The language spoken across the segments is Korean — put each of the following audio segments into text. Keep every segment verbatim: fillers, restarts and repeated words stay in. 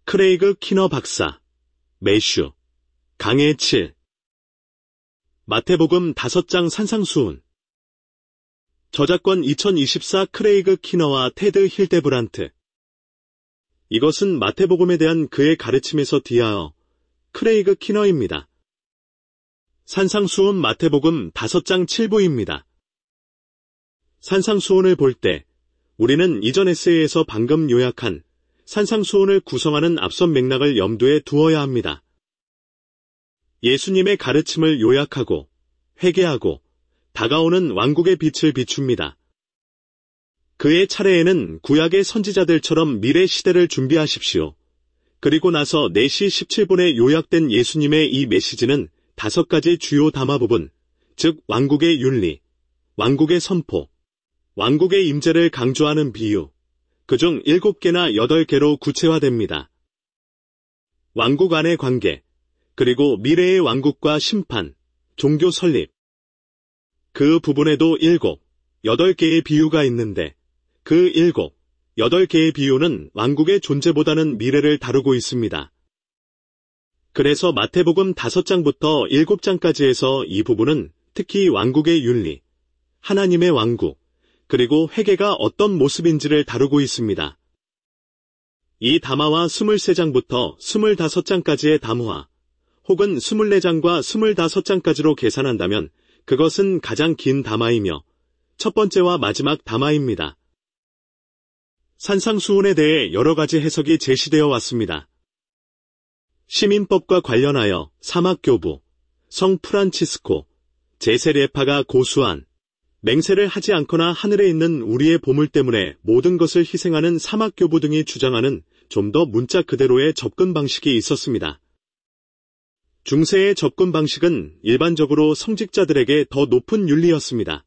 크레이그 키너 박사, 매슈, 강의 칠. 마태복음 다섯 장 산상수훈. 저작권 이천이십사 크레이그 키너와 테드 힐데브란트. 이것은 마태복음에 대한 그의 가르침에서 뒤하여 크레이그 키너입니다. 산상수훈 마태복음 다섯 장 칠 부입니다. 산상수훈을 볼 때 우리는 이전 에세이에서 방금 요약한 산상수훈을 구성하는 앞선 맥락을 염두에 두어야 합니다. 예수님의 가르침을 요약하고 회개하고 다가오는 왕국의 빛을 비춥니다. 그의 차례에는 구약의 선지자들처럼 미래 시대를 준비하십시오. 그리고 나서 네 시 십칠 분에 요약된 예수님의 이 메시지는 다섯 가지 주요 담화 부분, 즉 왕국의 윤리, 왕국의 선포, 왕국의 임재를 강조하는 비유, 그중 일곱 개나 여덟 개로 구체화됩니다. 왕국 안의 관계, 그리고 미래의 왕국과 심판, 종교 설립. 그 부분에도 일곱, 여덟 개의 비유가 있는데 그 일곱, 여덟 개의 비유는 왕국의 존재보다는 미래를 다루고 있습니다. 그래서 마태복음 다섯 장부터 일곱 장까지에서 이 부분은 특히 왕국의 윤리, 하나님의 왕국, 그리고 회개가 어떤 모습인지를 다루고 있습니다. 이 담화와 이십삼 장부터 이십오 장까지의 담화, 혹은 이십사 장과 이십오 장까지로 계산한다면 그것은 가장 긴 담화이며 첫 번째와 마지막 담화입니다. 산상수훈에 대해 여러 가지 해석이 제시되어 왔습니다. 시민법과 관련하여 사막교부, 성 프란치스코, 제세례파가 고수한 맹세를 하지 않거나 하늘에 있는 우리의 보물 때문에 모든 것을 희생하는 사막교부 등이 주장하는 좀 더 문자 그대로의 접근 방식이 있었습니다. 중세의 접근 방식은 일반적으로 성직자들에게 더 높은 윤리였습니다.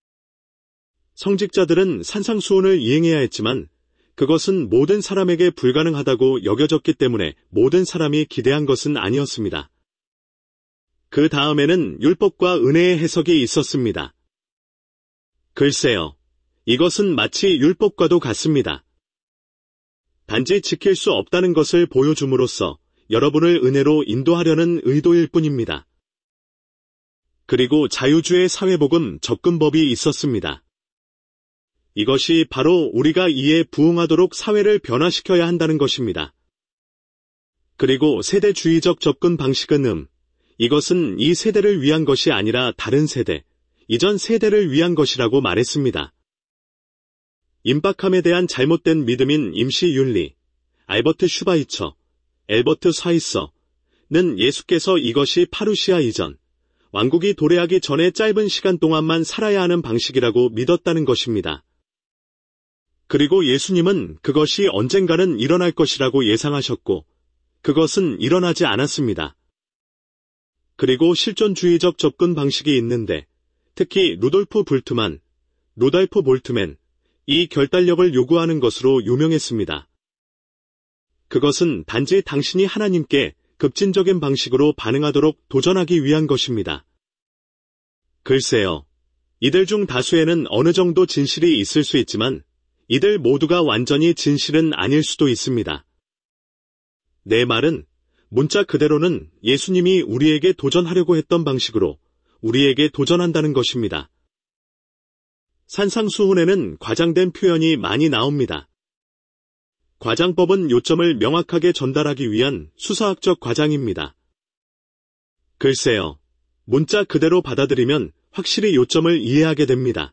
성직자들은 산상수훈을 이행해야 했지만 그것은 모든 사람에게 불가능하다고 여겨졌기 때문에 모든 사람이 기대한 것은 아니었습니다. 그 다음에는 율법과 은혜의 해석이 있었습니다. 글쎄요, 이것은 마치 율법과도 같습니다. 단지 지킬 수 없다는 것을 보여줌으로써 여러분을 은혜로 인도하려는 의도일 뿐입니다. 그리고 자유주의 사회복음 접근법이 있었습니다. 이것이 바로 우리가 이에 부응하도록 사회를 변화시켜야 한다는 것입니다. 그리고 세대주의적 접근 방식은 음, 이것은 이 세대를 위한 것이 아니라 다른 세대, 이전 세대를 위한 것이라고 말했습니다. 임박함에 대한 잘못된 믿음인 임시윤리, 알버트 슈바이처, 엘버트 사이서는 예수께서 이것이 파루시아 이전, 왕국이 도래하기 전에 짧은 시간 동안만 살아야 하는 방식이라고 믿었다는 것입니다. 그리고 예수님은 그것이 언젠가는 일어날 것이라고 예상하셨고 그것은 일어나지 않았습니다. 그리고 실존주의적 접근 방식이 있는데 특히 루돌프 불트만, 루달프 볼트맨, 이 결단력을 요구하는 것으로 유명했습니다. 그것은 단지 당신이 하나님께 급진적인 방식으로 반응하도록 도전하기 위한 것입니다. 글쎄요, 이들 중 다수에는 어느 정도 진실이 있을 수 있지만 이들 모두가 완전히 진실은 아닐 수도 있습니다. 내 말은 문자 그대로는 예수님이 우리에게 도전하려고 했던 방식으로 우리에게 도전한다는 것입니다. 산상수훈에는 과장된 표현이 많이 나옵니다. 과장법은 요점을 명확하게 전달하기 위한 수사학적 과장입니다. 글쎄요, 문자 그대로 받아들이면 확실히 요점을 이해하게 됩니다.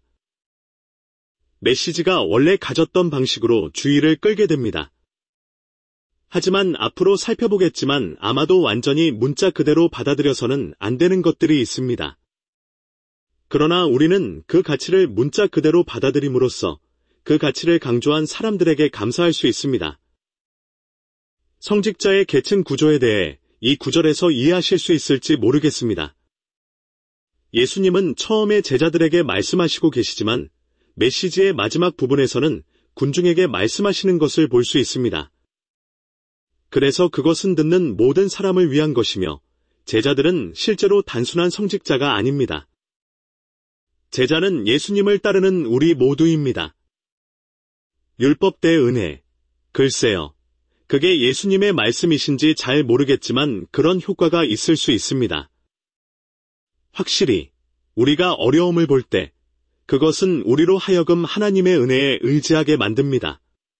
메시지가 원래 가졌던 방식으로 주의를 끌게 됩니다. 하지만 앞으로 살펴보겠지만 아마도 완전히 문자 그대로 받아들여서는 안 되는 것들이 있습니다. 그러나 우리는 그 가치를 문자 그대로 받아들임으로써 그 가치를 강조한 사람들에게 감사할 수 있습니다. 성직자의 계층 구조에 대해 이 구절에서 이해하실 수 있을지 모르겠습니다. 예수님은 처음에 제자들에게 말씀하시고 계시지만 메시지의 마지막 부분에서는 군중에게 말씀하시는 것을 볼 수 있습니다. 그래서 그것은 듣는 모든 사람을 위한 것이며 제자들은 실제로 단순한 성직자가 아닙니다. 제자는 예수님을 따르는 우리 모두입니다. 율법 대 은혜. 글쎄요. 그게 예수님의 말씀이신지 잘 모르겠지만 그런 효과가 있을 수 있습니다. 확실히 우리가 어려움을 볼 때 그것은 우리로 하여금 하나님의 은혜에 의지하게 만듭니다.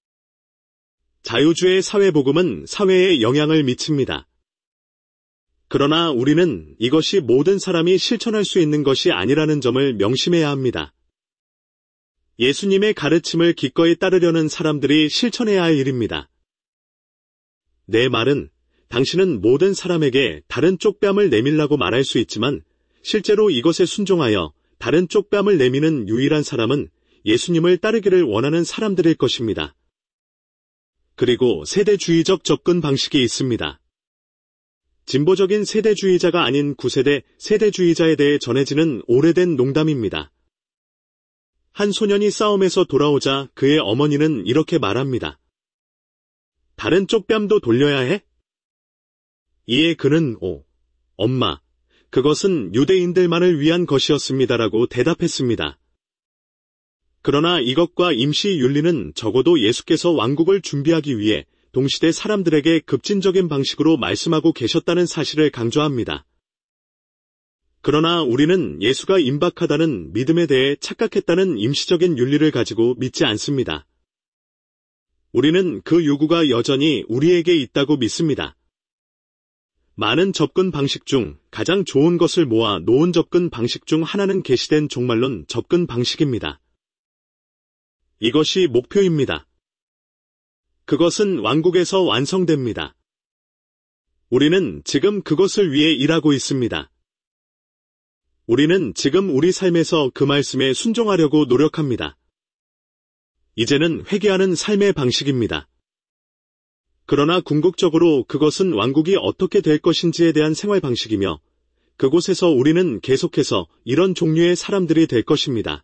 자유주의 사회복음은 사회에 영향을 미칩니다. 그러나 우리는 이것이 모든 사람이 실천할 수 있는 것이 아니라는 점을 명심해야 합니다. 예수님의 가르침을 기꺼이 따르려는 사람들이 실천해야 할 일입니다. 내 말은 당신은 모든 사람에게 다른 쪽뺨을 내밀라고 말할 수 있지만 실제로 이것에 순종하여 다른 쪽뺨을 내미는 유일한 사람은 예수님을 따르기를 원하는 사람들일 것입니다. 그리고 세대주의적 접근 방식이 있습니다. 진보적인 세대주의자가 아닌 구세대 세대주의자에 대해 전해지는 오래된 농담입니다. 한 소년이 싸움에서 돌아오자 그의 어머니는 이렇게 말합니다. 다른 쪽뺨도 돌려야 해? 이에 그는 오, 엄마, 그것은 유대인들만을 위한 것이었습니다라고 대답했습니다. 그러나 이것과 임시 윤리는 적어도 예수께서 왕국을 준비하기 위해 동시대 사람들에게 급진적인 방식으로 말씀하고 계셨다는 사실을 강조합니다. 그러나 우리는 예수가 임박하다는 믿음에 대해 착각했다는 임시적인 윤리를 가지고 믿지 않습니다. 우리는 그 요구가 여전히 우리에게 있다고 믿습니다. 많은 접근 방식 중 가장 좋은 것을 모아 놓은 접근 방식 중 하나는 계시된 종말론 접근 방식입니다. 이것이 목표입니다. 그것은 왕국에서 완성됩니다. 우리는 지금 그것을 위해 일하고 있습니다. 우리는 지금 우리 삶에서 그 말씀에 순종하려고 노력합니다. 이제는 회개하는 삶의 방식입니다. 그러나 궁극적으로 그것은 왕국이 어떻게 될 것인지에 대한 생활 방식이며 그곳에서 우리는 계속해서 이런 종류의 사람들이 될 것입니다.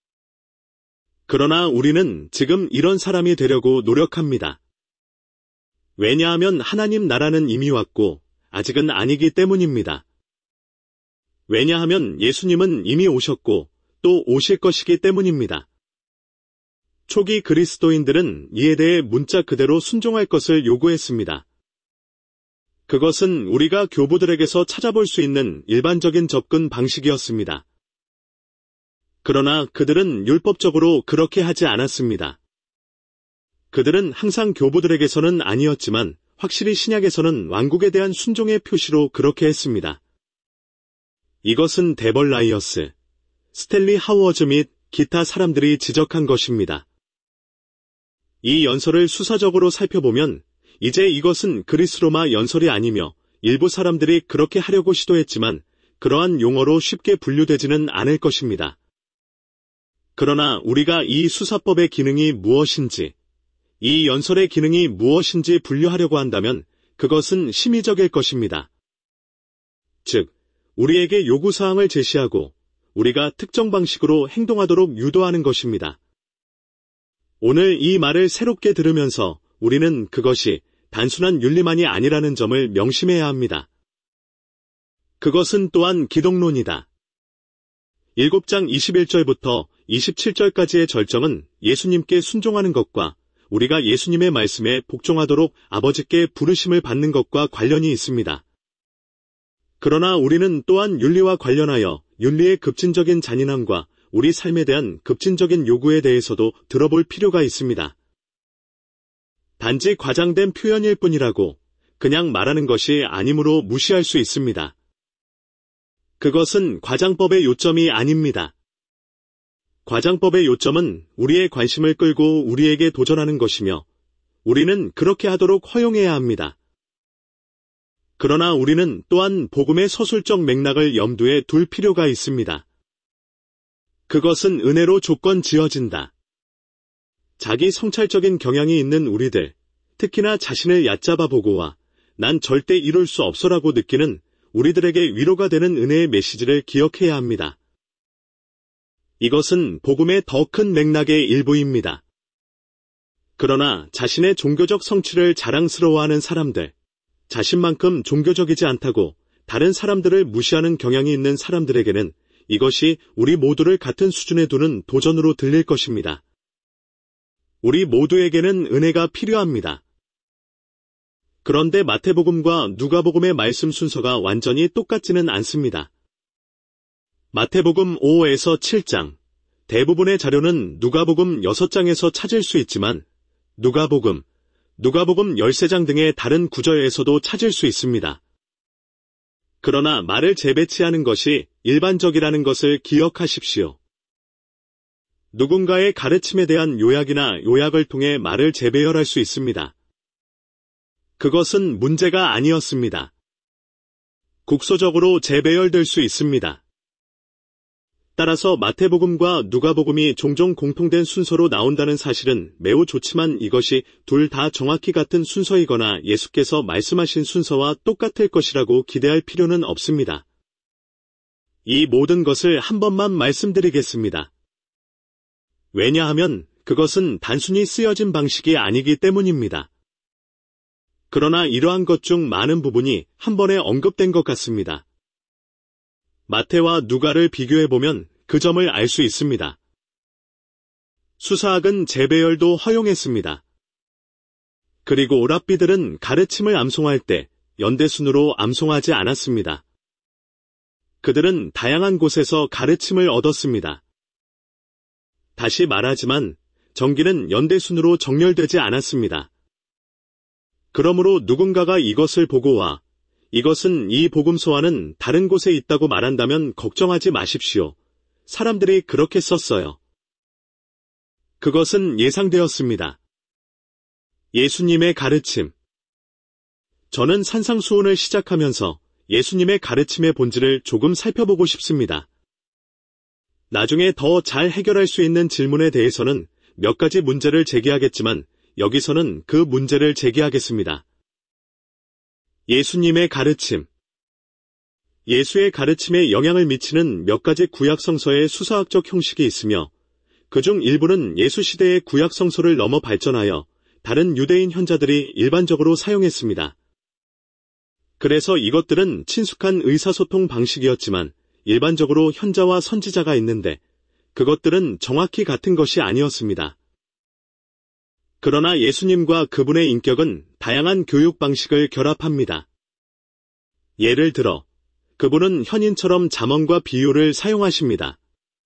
그러나 우리는 지금 이런 사람이 되려고 노력합니다. 왜냐하면 하나님 나라는 이미 왔고 아직은 아니기 때문입니다. 왜냐하면 예수님은 이미 오셨고 또 오실 것이기 때문입니다. 초기 그리스도인들은 이에 대해 문자 그대로 순종할 것을 요구했습니다. 그것은 우리가 교부들에게서 찾아볼 수 있는 일반적인 접근 방식이었습니다. 그러나 그들은 율법적으로 그렇게 하지 않았습니다. 그들은 항상 교부들에게서는 아니었지만 확실히 신약에서는 왕국에 대한 순종의 표시로 그렇게 했습니다. 이것은 데벌라이어스, 스탠리 하워즈 및 기타 사람들이 지적한 것입니다. 이 연설을 수사적으로 살펴보면 이제 이것은 그리스로마 연설이 아니며 일부 사람들이 그렇게 하려고 시도했지만 그러한 용어로 쉽게 분류되지는 않을 것입니다. 그러나 우리가 이 수사법의 기능이 무엇인지, 이 연설의 기능이 무엇인지 분류하려고 한다면 그것은 심의적일 것입니다. 즉, 우리에게 요구사항을 제시하고 우리가 특정 방식으로 행동하도록 유도하는 것입니다. 오늘 이 말을 새롭게 들으면서 우리는 그것이 단순한 윤리만이 아니라는 점을 명심해야 합니다. 그것은 또한 기독론이다. 일곱 장 이십일 절부터 이십칠 절까지의 절정은 예수님께 순종하는 것과 우리가 예수님의 말씀에 복종하도록 아버지께 부르심을 받는 것과 관련이 있습니다. 그러나 우리는 또한 윤리와 관련하여 윤리의 급진적인 잔인함과 우리 삶에 대한 급진적인 요구에 대해서도 들어볼 필요가 있습니다. 단지 과장된 표현일 뿐이라고 그냥 말하는 것이 아니므로 무시할 수 있습니다. 그것은 과장법의 요점이 아닙니다. 과장법의 요점은 우리의 관심을 끌고 우리에게 도전하는 것이며 우리는 그렇게 하도록 허용해야 합니다. 그러나 우리는 또한 복음의 서술적 맥락을 염두에 둘 필요가 있습니다. 그것은 은혜로 조건 지어진다. 자기 성찰적인 경향이 있는 우리들, 특히나 자신을 얕잡아 보고와 난 절대 이룰 수 없어라고 느끼는 우리들에게 위로가 되는 은혜의 메시지를 기억해야 합니다. 이것은 복음의 더 큰 맥락의 일부입니다. 그러나 자신의 종교적 성취를 자랑스러워하는 사람들, 자신만큼 종교적이지 않다고 다른 사람들을 무시하는 경향이 있는 사람들에게는 이것이 우리 모두를 같은 수준에 두는 도전으로 들릴 것입니다. 우리 모두에게는 은혜가 필요합니다. 그런데 마태복음과 누가복음의 말씀 순서가 완전히 똑같지는 않습니다. 마태복음 오에서 칠 장, 대부분의 자료는 누가복음 여섯 장에서 찾을 수 있지만 누가복음, 누가복음 열세 장 등의 다른 구절에서도 찾을 수 있습니다. 그러나 말을 재배치하는 것이 일반적이라는 것을 기억하십시오. 누군가의 가르침에 대한 요약이나 요약을 통해 말을 재배열할 수 있습니다. 그것은 문제가 아니었습니다. 국소적으로 재배열될 수 있습니다. 따라서 마태복음과 누가복음이 종종 공통된 순서로 나온다는 사실은 매우 좋지만 이것이 둘 다 정확히 같은 순서이거나 예수께서 말씀하신 순서와 똑같을 것이라고 기대할 필요는 없습니다. 이 모든 것을 한 번만 말씀드리겠습니다. 왜냐하면 그것은 단순히 쓰여진 방식이 아니기 때문입니다. 그러나 이러한 것 중 많은 부분이 한 번에 언급된 것 같습니다. 마태와 누가를 비교해보면 그 점을 알 수 있습니다. 수사학은 재배열도 허용했습니다. 그리고 랍비들은 가르침을 암송할 때 연대순으로 암송하지 않았습니다. 그들은 다양한 곳에서 가르침을 얻었습니다. 다시 말하지만 정기는 연대순으로 정렬되지 않았습니다. 그러므로 누군가가 이것을 보고 와 이것은 이 복음서와는 다른 곳에 있다고 말한다면 걱정하지 마십시오. 사람들이 그렇게 썼어요. 그것은 예상되었습니다. 예수님의 가르침. 저는 산상수훈을 시작하면서 예수님의 가르침의 본질을 조금 살펴보고 싶습니다. 나중에 더 잘 해결할 수 있는 질문에 대해서는 몇 가지 문제를 제기하겠지만 여기서는 그 문제를 제기하겠습니다. 예수님의 가르침. 예수의 가르침에 영향을 미치는 몇 가지 구약성서의 수사학적 형식이 있으며 그중 일부는 예수 시대의 구약성서를 넘어 발전하여 다른 유대인 현자들이 일반적으로 사용했습니다. 그래서 이것들은 친숙한 의사소통 방식이었지만 일반적으로 현자와 선지자가 있는데 그것들은 정확히 같은 것이 아니었습니다. 그러나 예수님과 그분의 인격은 다양한 교육 방식을 결합합니다. 예를 들어 그분은 현인처럼 잠언과 비유를 사용하십니다.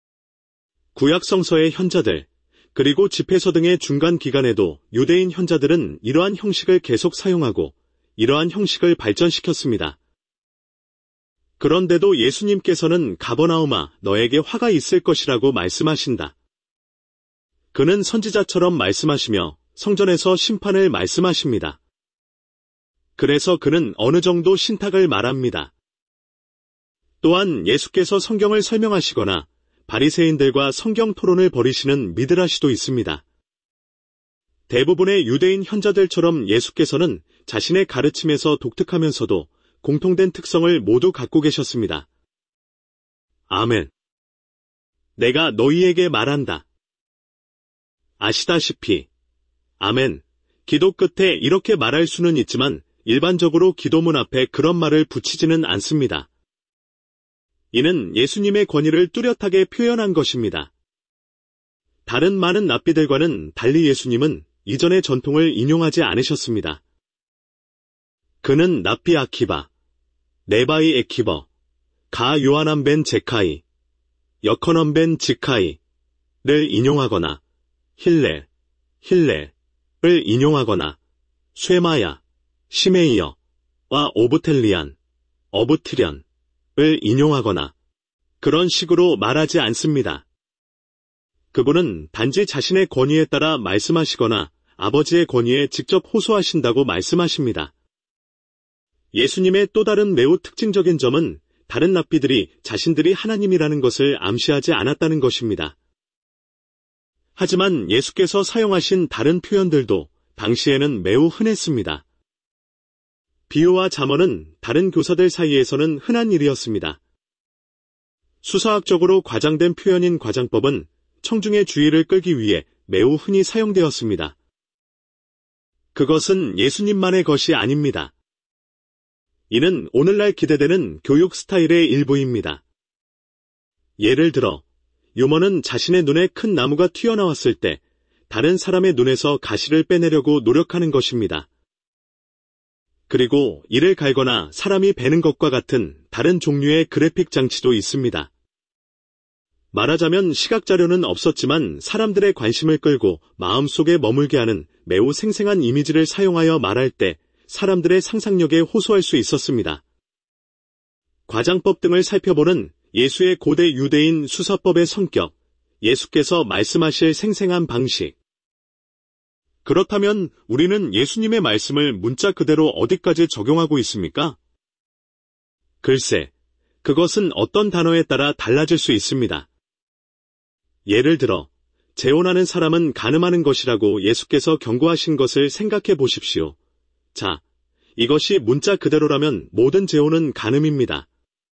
구약성서의 현자들, 그리고 집회서 등의 중간 기간에도 유대인 현자들은 이러한 형식을 계속 사용하고 이러한 형식을 발전시켰습니다. 그런데도 예수님께서는 가버나움아 너에게 화가 있을 것이라고 말씀하신다. 그는 선지자처럼 말씀하시며 성전에서 심판을 말씀하십니다. 그래서 그는 어느 정도 신탁을 말합니다. 또한 예수께서 성경을 설명하시거나 바리새인들과 성경 토론을 벌이시는 미드라시도 있습니다. 대부분의 유대인 현자들처럼 예수께서는 자신의 가르침에서 독특하면서도 공통된 특성을 모두 갖고 계셨습니다. 아멘. 내가 너희에게 말한다. 아시다시피, 아멘. 기도 끝에 이렇게 말할 수는 있지만 일반적으로 기도문 앞에 그런 말을 붙이지는 않습니다. 이는 예수님의 권위를 뚜렷하게 표현한 것입니다. 다른 많은 랍비들과는 달리 예수님은 이전의 전통을 인용하지 않으셨습니다. 그는 랍비 아키바, 네바이 에키버, 가 요하난 벤 제카이, 여커넌 벤 지카이를 인용하거나 힐렐, 힐렐을 인용하거나 쇠마야, 시메이어와 오브텔리안, 어브티련을 인용하거나 그런 식으로 말하지 않습니다. 그분은 단지 자신의 권위에 따라 말씀하시거나 아버지의 권위에 직접 호소하신다고 말씀하십니다. 예수님의 또 다른 매우 특징적인 점은 다른 랍비들이 자신들이 하나님이라는 것을 암시하지 않았다는 것입니다. 하지만 예수께서 사용하신 다른 표현들도 당시에는 매우 흔했습니다. 비유와 잠언은 다른 교사들 사이에서는 흔한 일이었습니다. 수사학적으로 과장된 표현인 과장법은 청중의 주의를 끌기 위해 매우 흔히 사용되었습니다. 그것은 예수님만의 것이 아닙니다. 이는 오늘날 기대되는 교육 스타일의 일부입니다. 예를 들어 유머는 자신의 눈에 큰 나무가 튀어나왔을 때 다른 사람의 눈에서 가시를 빼내려고 노력하는 것입니다. 그리고 이를 갈거나 사람이 베는 것과 같은 다른 종류의 그래픽 장치도 있습니다. 말하자면 시각자료는 없었지만 사람들의 관심을 끌고 마음속에 머물게 하는 매우 생생한 이미지를 사용하여 말할 때 사람들의 상상력에 호소할 수 있었습니다. 과장법 등을 살펴보는 예수의 고대 유대인 수사법의 성격, 예수께서 말씀하실 생생한 방식. 그렇다면 우리는 예수님의 말씀을 문자 그대로 어디까지 적용하고 있습니까? 글쎄, 그것은 어떤 단어에 따라 달라질 수 있습니다. 예를 들어, 재혼하는 사람은 간음하는 것이라고 예수께서 경고하신 것을 생각해 보십시오. 자, 이것이 문자 그대로라면 모든 재혼은 간음입니다.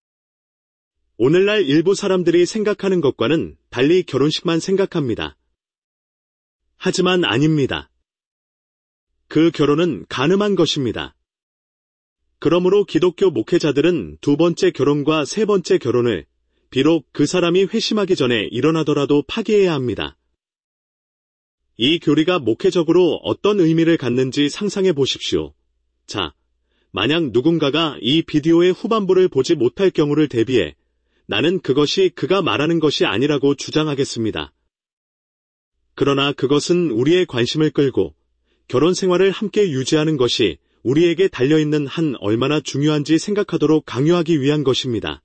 오늘날 일부 사람들이 생각하는 것과는 달리 결혼식만 생각합니다. 하지만 아닙니다. 그 결혼은 간음한 것입니다. 그러므로 기독교 목회자들은 두 번째 결혼과 세 번째 결혼을 비록 그 사람이 회심하기 전에 일어나더라도 파기해야 합니다. 이 교리가 목회적으로 어떤 의미를 갖는지 상상해 보십시오. 자, 만약 누군가가 이 비디오의 후반부를 보지 못할 경우를 대비해 나는 그것이 그가 말하는 것이 아니라고 주장하겠습니다. 그러나 그것은 우리의 관심을 끌고 결혼 생활을 함께 유지하는 것이 우리에게 달려있는 한 얼마나 중요한지 생각하도록 강요하기 위한 것입니다.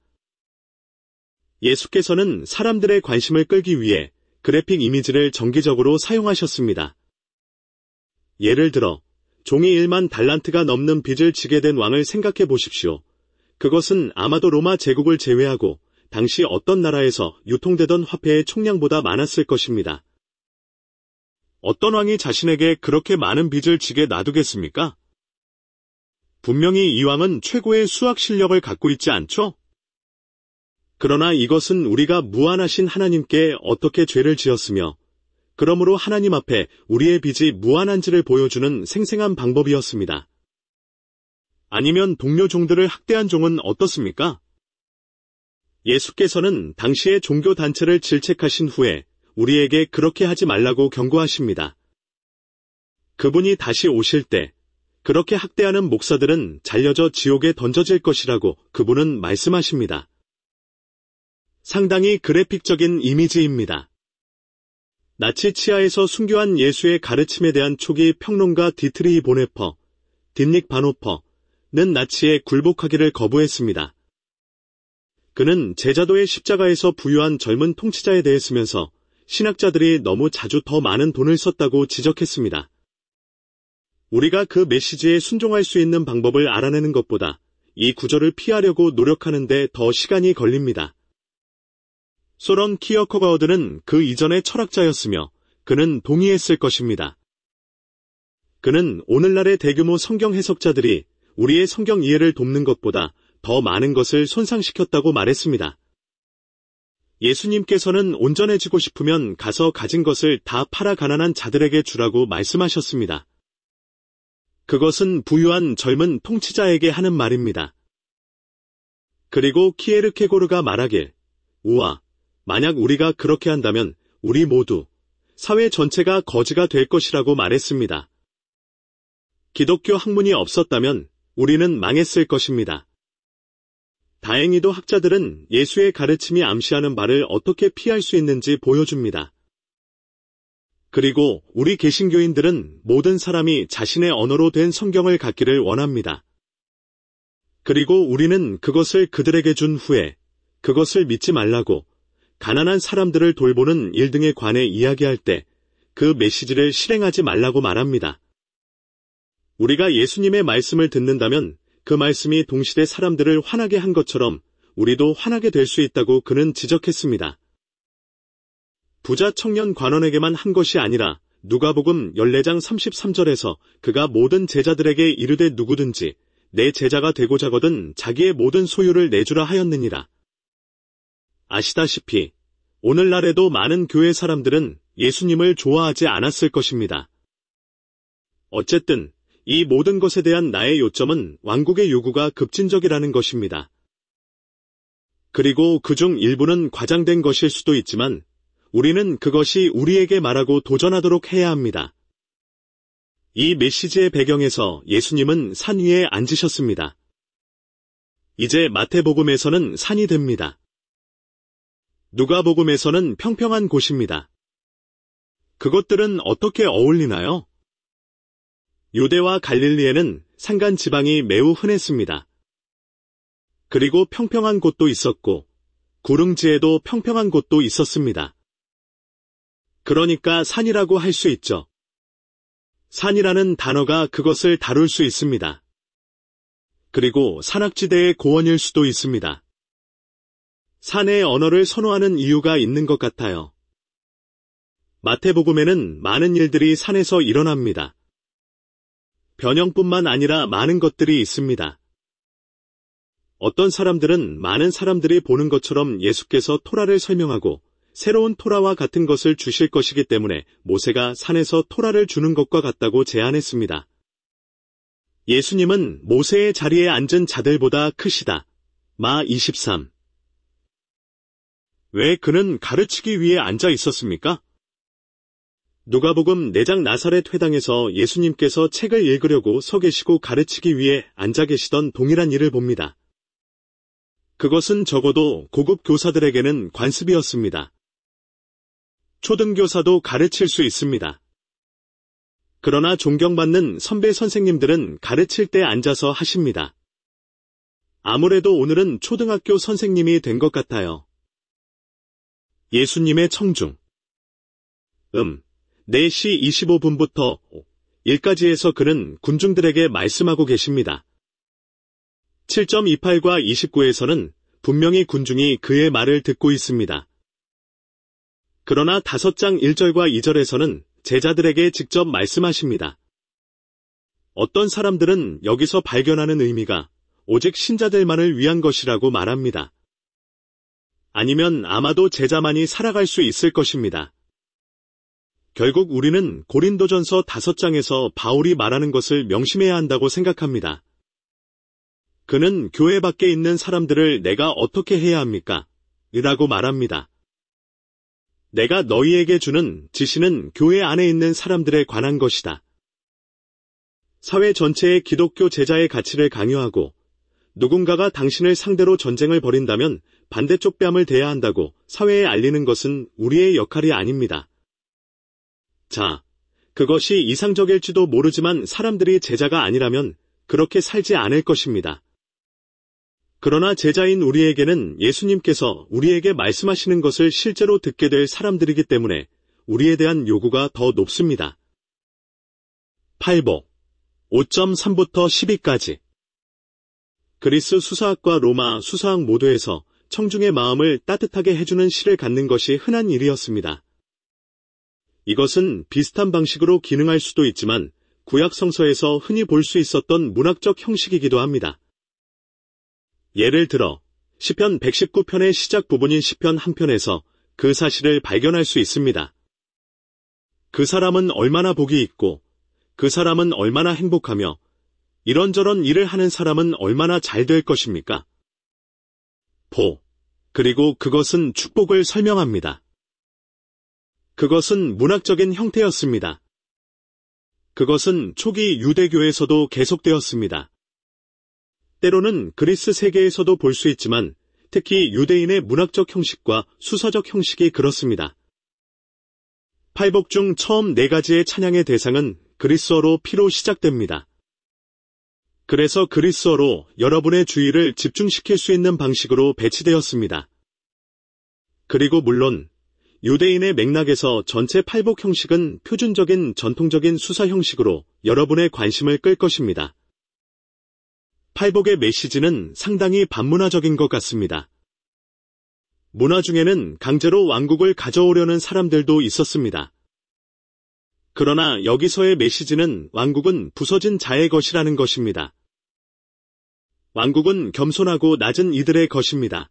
예수께서는 사람들의 관심을 끌기 위해 그래픽 이미지를 정기적으로 사용하셨습니다. 예를 들어 종이 일만 달란트가 넘는 빚을 지게 된 왕을 생각해 보십시오. 그것은 아마도 로마 제국을 제외하고 당시 어떤 나라에서 유통되던 화폐의 총량보다 많았을 것입니다. 어떤 왕이 자신에게 그렇게 많은 빚을 지게 놔두겠습니까? 분명히 이 왕은 최고의 수학 실력을 갖고 있지 않죠? 그러나 이것은 우리가 무한하신 하나님께 어떻게 죄를 지었으며 그러므로 하나님 앞에 우리의 빚이 무한한지를 보여주는 생생한 방법이었습니다. 아니면 동료 종들을 학대한 종은 어떻습니까? 예수께서는 당시의 종교 단체를 질책하신 후에 우리에게 그렇게 하지 말라고 경고하십니다. 그분이 다시 오실 때 그렇게 학대하는 목사들은 잘려져 지옥에 던져질 것이라고 그분은 말씀하십니다. 상당히 그래픽적인 이미지입니다. 나치 치하에서 순교한 예수의 가르침에 대한 초기 평론가 디트리히 보네퍼, 딘릭 바노퍼는 나치에 굴복하기를 거부했습니다. 그는 제자도의 십자가에서 부유한 젊은 통치자에 대해 쓰면서 신학자들이 너무 자주 더 많은 돈을 썼다고 지적했습니다. 우리가 그 메시지에 순종할 수 있는 방법을 알아내는 것보다 이 구절을 피하려고 노력하는데 더 시간이 걸립니다. 소런 키어커가우드는 그 이전의 철학자였으며 그는 동의했을 것입니다. 그는 오늘날의 대규모 성경 해석자들이 우리의 성경 이해를 돕는 것보다 더 많은 것을 손상시켰다고 말했습니다. 예수님께서는 온전해지고 싶으면 가서 가진 것을 다 팔아 가난한 자들에게 주라고 말씀하셨습니다. 그것은 부유한 젊은 통치자에게 하는 말입니다. 그리고 키에르케고르가 말하길, 우와, 만약 우리가 그렇게 한다면 우리 모두 사회 전체가 거지가 될 것이라고 말했습니다. 기독교 학문이 없었다면 우리는 망했을 것입니다. 다행히도 학자들은 예수의 가르침이 암시하는 바를 어떻게 피할 수 있는지 보여줍니다. 그리고 우리 개신교인들은 모든 사람이 자신의 언어로 된 성경을 갖기를 원합니다. 그리고 우리는 그것을 그들에게 준 후에 그것을 믿지 말라고 가난한 사람들을 돌보는 일 등에 관해 이야기할 때 그 메시지를 실행하지 말라고 말합니다. 우리가 예수님의 말씀을 듣는다면 그 말씀이 동시대 사람들을 화나게 한 것처럼 우리도 화나게 될 수 있다고 그는 지적했습니다. 부자 청년 관원에게만 한 것이 아니라 누가복음 십사 장 삼십삼 절에서 그가 모든 제자들에게 이르되 누구든지 내 제자가 되고자 하거든 자기의 모든 소유를 내주라 하였느니라. 아시다시피 오늘날에도 많은 교회 사람들은 예수님을 좋아하지 않았을 것입니다. 어쨌든 이 모든 것에 대한 나의 요점은 왕국의 요구가 급진적이라는 것입니다. 그리고 그중 일부는 과장된 것일 수도 있지만 우리는 그것이 우리에게 말하고 도전하도록 해야 합니다. 이 메시지의 배경에서 예수님은 산 위에 앉으셨습니다. 이제 마태복음에서는 산이 됩니다. 누가복음에서는 평평한 곳입니다. 그것들은 어떻게 어울리나요? 유대와 갈릴리에는 산간 지방이 매우 흔했습니다. 그리고 평평한 곳도 있었고 구릉지에도 평평한 곳도 있었습니다. 그러니까 산이라고 할 수 있죠. 산이라는 단어가 그것을 다룰 수 있습니다. 그리고 산악지대의 고원일 수도 있습니다. 산의 언어를 선호하는 이유가 있는 것 같아요. 마태복음에는 많은 일들이 산에서 일어납니다. 변형뿐만 아니라 많은 것들이 있습니다. 어떤 사람들은 많은 사람들이 보는 것처럼 예수께서 토라를 설명하고 새로운 토라와 같은 것을 주실 것이기 때문에 모세가 산에서 토라를 주는 것과 같다고 제안했습니다. 예수님은 모세의 자리에 앉은 자들보다 크시다. 마 이십삼. 왜 그는 가르치기 위해 앉아 있었습니까? 누가복음 네 장 나사렛 회당에서 예수님께서 책을 읽으려고 서 계시고 가르치기 위해 앉아 계시던 동일한 일을 봅니다. 그것은 적어도 고급 교사들에게는 관습이었습니다. 초등교사도 가르칠 수 있습니다. 그러나 존경받는 선배 선생님들은 가르칠 때 앉아서 하십니다. 아무래도 오늘은 초등학교 선생님이 된 것 같아요. 예수님의 청중. 음, 네 시 이십오 분부터 일까지에서 그는 군중들에게 말씀하고 계십니다. 칠 점 이십팔과 이십구에서는 분명히 군중이 그의 말을 듣고 있습니다. 그러나 다섯 장 일 절과 이 절에서는 제자들에게 직접 말씀하십니다. 어떤 사람들은 여기서 발견하는 의미가 오직 신자들만을 위한 것이라고 말합니다. 아니면 아마도 제자만이 살아갈 수 있을 것입니다. 결국 우리는 고린도전서 다섯 장에서 바울이 말하는 것을 명심해야 한다고 생각합니다. 그는 교회 밖에 있는 사람들을 내가 어떻게 해야 합니까? 라고 말합니다. 내가 너희에게 주는 지시는 교회 안에 있는 사람들에 관한 것이다. 사회 전체의 기독교 제자의 가치를 강요하고 누군가가 당신을 상대로 전쟁을 벌인다면 반대쪽 뺨을 대야 한다고 사회에 알리는 것은 우리의 역할이 아닙니다. 자, 그것이 이상적일지도 모르지만 사람들이 제자가 아니라면 그렇게 살지 않을 것입니다. 그러나 제자인 우리에게는 예수님께서 우리에게 말씀하시는 것을 실제로 듣게 될 사람들이기 때문에 우리에 대한 요구가 더 높습니다. 팔복 오 점 삼부터 십이까지 그리스 수사학과 로마 수사학 모두에서 청중의 마음을 따뜻하게 해주는 시를 갖는 것이 흔한 일이었습니다. 이것은 비슷한 방식으로 기능할 수도 있지만 구약 성서에서 흔히 볼 수 있었던 문학적 형식이기도 합니다. 예를 들어 시편 백십구 편의 시작 부분인 시편 한 편에서 그 사실을 발견할 수 있습니다. 그 사람은 얼마나 복이 있고 그 사람은 얼마나 행복하며 이런저런 일을 하는 사람은 얼마나 잘 될 것입니까? 보. 그리고 그것은 축복을 설명합니다. 그것은 문학적인 형태였습니다. 그것은 초기 유대교에서도 계속되었습니다. 때로는 그리스 세계에서도 볼 수 있지만 특히 유대인의 문학적 형식과 수사적 형식이 그렇습니다. 팔복 중 처음 네 가지의 찬양의 대상은 그리스어로 피로 시작됩니다. 그래서 그리스어로 여러분의 주의를 집중시킬 수 있는 방식으로 배치되었습니다. 그리고 물론 유대인의 맥락에서 전체 팔복 형식은 표준적인 전통적인 수사 형식으로 여러분의 관심을 끌 것입니다. 팔복의 메시지는 상당히 반문화적인 것 같습니다. 문화 중에는 강제로 왕국을 가져오려는 사람들도 있었습니다. 그러나 여기서의 메시지는 왕국은 부서진 자의 것이라는 것입니다. 왕국은 겸손하고 낮은 이들의 것입니다.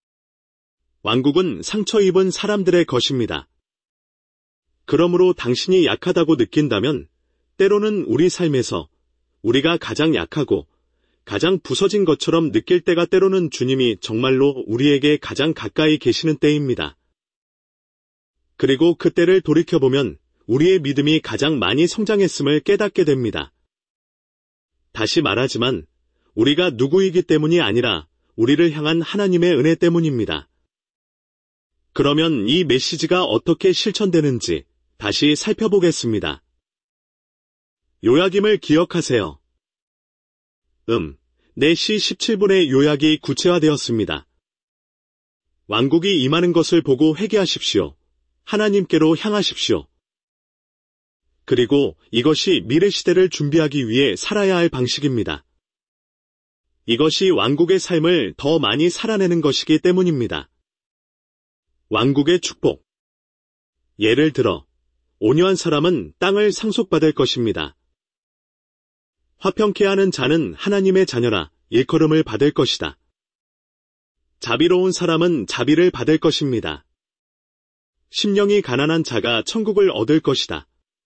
왕국은 상처 입은 사람들의 것입니다. 그러므로 당신이 약하다고 느낀다면 때로는 우리 삶에서 우리가 가장 약하고 가장 부서진 것처럼 느낄 때가 때로는 주님이 정말로 우리에게 가장 가까이 계시는 때입니다. 그리고 그때를 돌이켜보면 우리의 믿음이 가장 많이 성장했음을 깨닫게 됩니다. 다시 말하지만 우리가 누구이기 때문이 아니라 우리를 향한 하나님의 은혜 때문입니다. 그러면 이 메시지가 어떻게 실천되는지 다시 살펴보겠습니다. 요약임을 기억하세요. 음, 네 시 십칠 분의 요약이 구체화되었습니다. 왕국이 임하는 것을 보고 회개하십시오. 하나님께로 향하십시오. 그리고 이것이 미래 시대를 준비하기 위해 살아야 할 방식입니다. 이것이 왕국의 삶을 더 많이 살아내는 것이기 때문입니다. 왕국의 축복. 예를 들어, 온유한 사람은 땅을 상속받을 것입니다. 화평케 하는 자는 하나님의 자녀라 일컬음을 받을 것이다. 자비로운 사람은 자비를 받을 것입니다. 심령이 가난한 자가 천국을 얻을 것이다.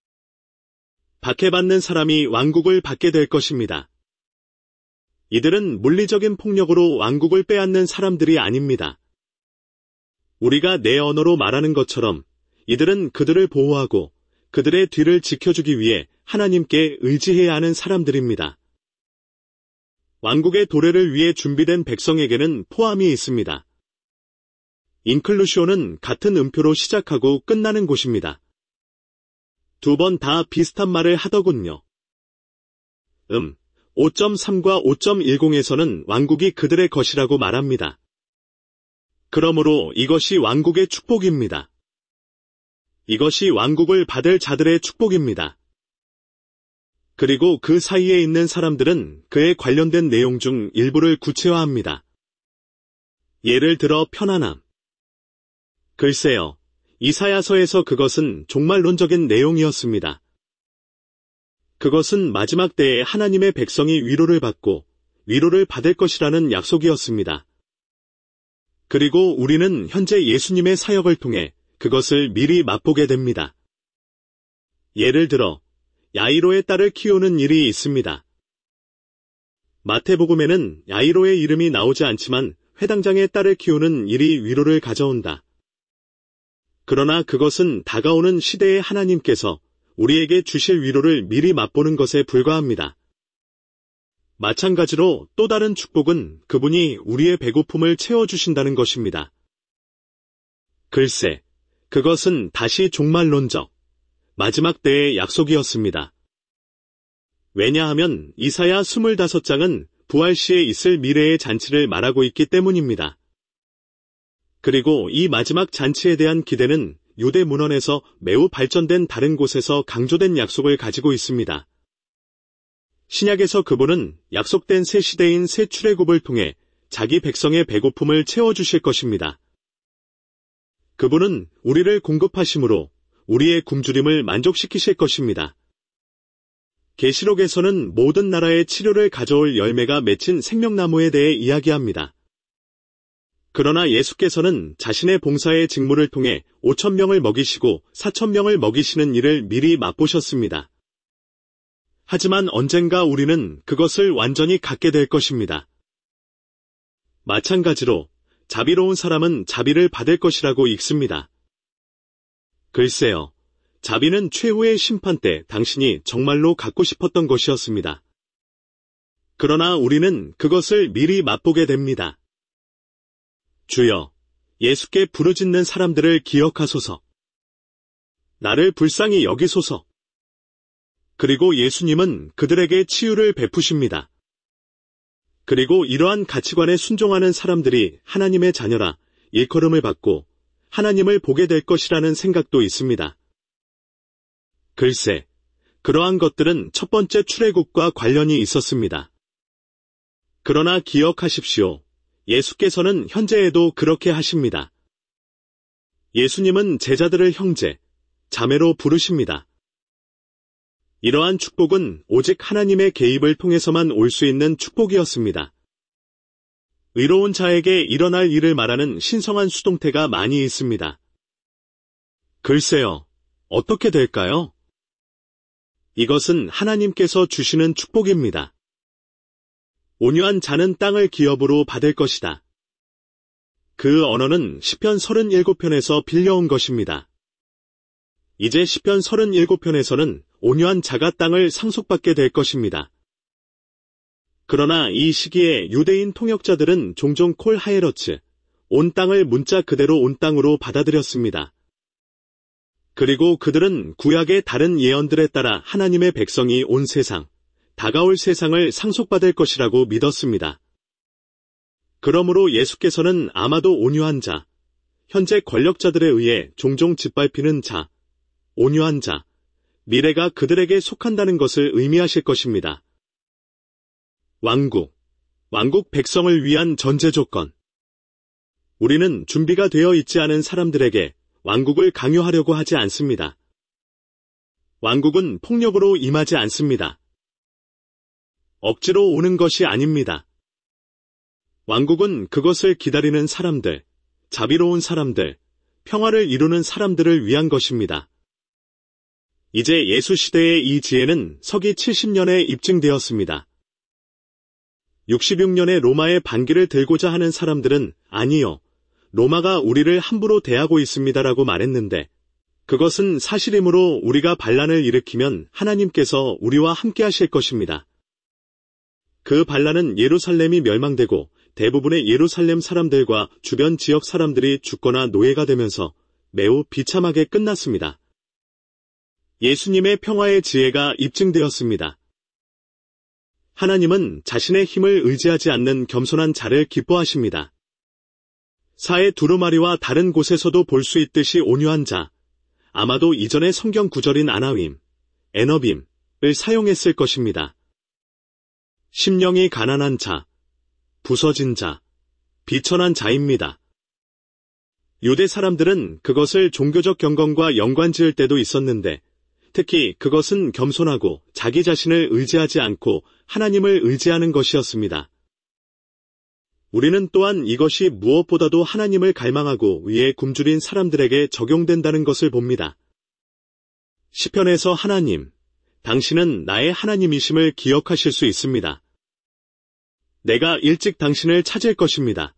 박해받는 사람이 왕국을 받게 될 것입니다. 이들은 물리적인 폭력으로 왕국을 빼앗는 사람들이 아닙니다. 우리가 내 언어로 말하는 것처럼 이들은 그들을 보호하고 그들의 뒤를 지켜주기 위해 하나님께 의지해야 하는 사람들입니다. 왕국의 도래를 위해 준비된 백성에게는 포함이 있습니다. 인클루시온은 같은 음표로 시작하고 끝나는 곳입니다. 두 번 다 비슷한 말을 하더군요. 음, 오 점 삼과 오 점 십에서는 왕국이 그들의 것이라고 말합니다. 그러므로 이것이 왕국의 축복입니다. 이것이 왕국을 받을 자들의 축복입니다. 그리고 그 사이에 있는 사람들은 그에 관련된 내용 중 일부를 구체화합니다. 예를 들어 편안함. 글쎄요, 이사야서에서 그것은 종말론적인 내용이었습니다. 그것은 마지막 때에 하나님의 백성이 위로를 받고 위로를 받을 것이라는 약속이었습니다. 그리고 우리는 현재 예수님의 사역을 통해 그것을 미리 맛보게 됩니다. 예를 들어 야이로의 딸을 키우는 일이 있습니다. 마태복음에는 야이로의 이름이 나오지 않지만 회당장의 딸을 키우는 일이 위로를 가져온다. 그러나 그것은 다가오는 시대의 하나님께서 우리에게 주실 위로를 미리 맛보는 것에 불과합니다. 마찬가지로 또 다른 축복은 그분이 우리의 배고픔을 채워주신다는 것입니다. 글쎄, 그것은 다시 종말론적, 마지막 때의 약속이었습니다. 왜냐하면 이사야 스물다섯 장은 부활 시에 있을 미래의 잔치를 말하고 있기 때문입니다. 그리고 이 마지막 잔치에 대한 기대는 유대 문헌에서 매우 발전된 다른 곳에서 강조된 약속을 가지고 있습니다. 신약에서 그분은 약속된 새 시대인 새 출애굽을 통해 자기 백성의 배고픔을 채워주실 것입니다. 그분은 우리를 공급하심으로 우리의 굶주림을 만족시키실 것입니다. 계시록에서는 모든 나라의 치료를 가져올 열매가 맺힌 생명나무에 대해 이야기합니다. 그러나 예수께서는 자신의 봉사의 직무를 통해 오천 명을 먹이시고 사천 명을 먹이시는 일을 미리 맛보셨습니다. 하지만 언젠가 우리는 그것을 완전히 갖게 될 것입니다. 마찬가지로 자비로운 사람은 자비를 받을 것이라고 읽습니다. 글쎄요, 자비는 최후의 심판 때 당신이 정말로 갖고 싶었던 것이었습니다. 그러나 우리는 그것을 미리 맛보게 됩니다. 주여, 예수께 부르짖는 사람들을 기억하소서. 나를 불쌍히 여기소서. 그리고 예수님은 그들에게 치유를 베푸십니다. 그리고 이러한 가치관에 순종하는 사람들이 하나님의 자녀라 일컬음을 받고 하나님을 보게 될 것이라는 생각도 있습니다. 글쎄, 그러한 것들은 첫 번째 출애굽과 관련이 있었습니다. 그러나 기억하십시오. 예수께서는 현재에도 그렇게 하십니다. 예수님은 제자들을 형제, 자매로 부르십니다. 이러한 축복은 오직 하나님의 개입을 통해서만 올 수 있는 축복이었습니다. 의로운 자에게 일어날 일을 말하는 신성한 수동태가 많이 있습니다. 글쎄요, 어떻게 될까요? 이것은 하나님께서 주시는 축복입니다. 온유한 자는 땅을 기업으로 받을 것이다. 그 언어는 시편 삼십칠 편에서 빌려온 것입니다. 이제 시편 삼십칠 편에서는 온유한 자가 땅을 상속받게 될 것입니다. 그러나 이 시기에 유대인 통역자들은 종종 콜 하에러츠, 온 땅을 문자 그대로 온 땅으로 받아들였습니다. 그리고 그들은 구약의 다른 예언들에 따라 하나님의 백성이 온 세상, 다가올 세상을 상속받을 것이라고 믿었습니다. 그러므로 예수께서는 아마도 온유한 자, 현재 권력자들에 의해 종종 짓밟히는 자, 온유한 자, 미래가 그들에게 속한다는 것을 의미하실 것입니다. 왕국, 왕국 백성을 위한 전제 조건. 우리는 준비가 되어 있지 않은 사람들에게 왕국을 강요하려고 하지 않습니다. 왕국은 폭력으로 임하지 않습니다. 억지로 오는 것이 아닙니다. 왕국은 그것을 기다리는 사람들, 자비로운 사람들, 평화를 이루는 사람들을 위한 것입니다. 이제 예수 시대의 이 지혜는 서기 칠십 년에 입증되었습니다. 육십육 년에 로마의 반기를 들고자 하는 사람들은 아니요, 로마가 우리를 함부로 대하고 있습니다라고 말했는데 그것은 사실이므로 우리가 반란을 일으키면 하나님께서 우리와 함께 하실 것입니다. 그 반란은 예루살렘이 멸망되고 대부분의 예루살렘 사람들과 주변 지역 사람들이 죽거나 노예가 되면서 매우 비참하게 끝났습니다. 예수님의 평화의 지혜가 입증되었습니다. 하나님은 자신의 힘을 의지하지 않는 겸손한 자를 기뻐하십니다. 사해 두루마리와 다른 곳에서도 볼 수 있듯이 온유한 자, 아마도 이전의 성경 구절인 아나빔, 에너빔을 사용했을 것입니다. 심령이 가난한 자, 부서진 자, 비천한 자입니다. 유대 사람들은 그것을 종교적 경건과 연관지을 때도 있었는데 특히 그것은 겸손하고 자기 자신을 의지하지 않고 하나님을 의지하는 것이었습니다. 우리는 또한 이것이 무엇보다도 하나님을 갈망하고 위에 굶주린 사람들에게 적용된다는 것을 봅니다. 시편에서 하나님, 당신은 나의 하나님이심을 기억하실 수 있습니다. 내가 일찍 당신을 찾을 것입니다.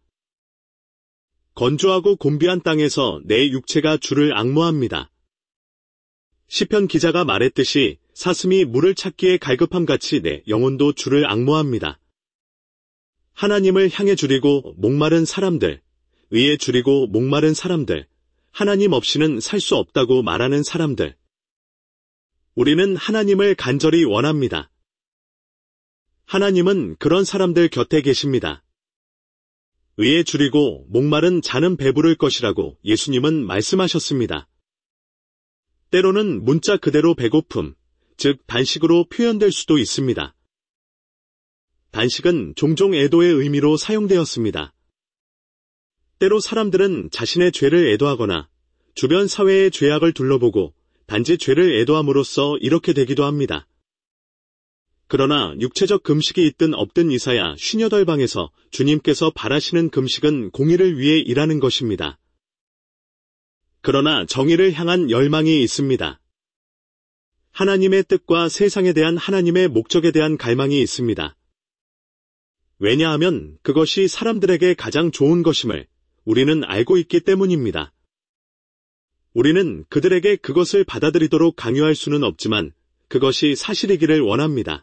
건조하고 곤비한 땅에서 내 육체가 주를 앙모합니다. 시편 기자가 말했듯이 사슴이 물을 찾기에 갈급함같이 내 영혼도 주를 앙모합니다. 하나님을 향해 줄이고 목마른 사람들, 의에 줄이고 목마른 사람들, 하나님 없이는 살 수 없다고 말하는 사람들. 우리는 하나님을 간절히 원합니다. 하나님은 그런 사람들 곁에 계십니다. 의에 줄이고 목마른 자는 배부를 것이라고 예수님은 말씀하셨습니다. 때로는 문자 그대로 배고픔, 즉 단식으로 표현될 수도 있습니다. 단식은 종종 애도의 의미로 사용되었습니다. 때로 사람들은 자신의 죄를 애도하거나 주변 사회의 죄악을 둘러보고 단지 죄를 애도함으로써 이렇게 되기도 합니다. 그러나 육체적 금식이 있든 없든 이사야 쉰여덟 방에서 주님께서 바라시는 금식은 공의를 위해 일하는 것입니다. 그러나 정의를 향한 열망이 있습니다. 하나님의 뜻과 세상에 대한 하나님의 목적에 대한 갈망이 있습니다. 왜냐하면 그것이 사람들에게 가장 좋은 것임을 우리는 알고 있기 때문입니다. 우리는 그들에게 그것을 받아들이도록 강요할 수는 없지만 그것이 사실이기를 원합니다.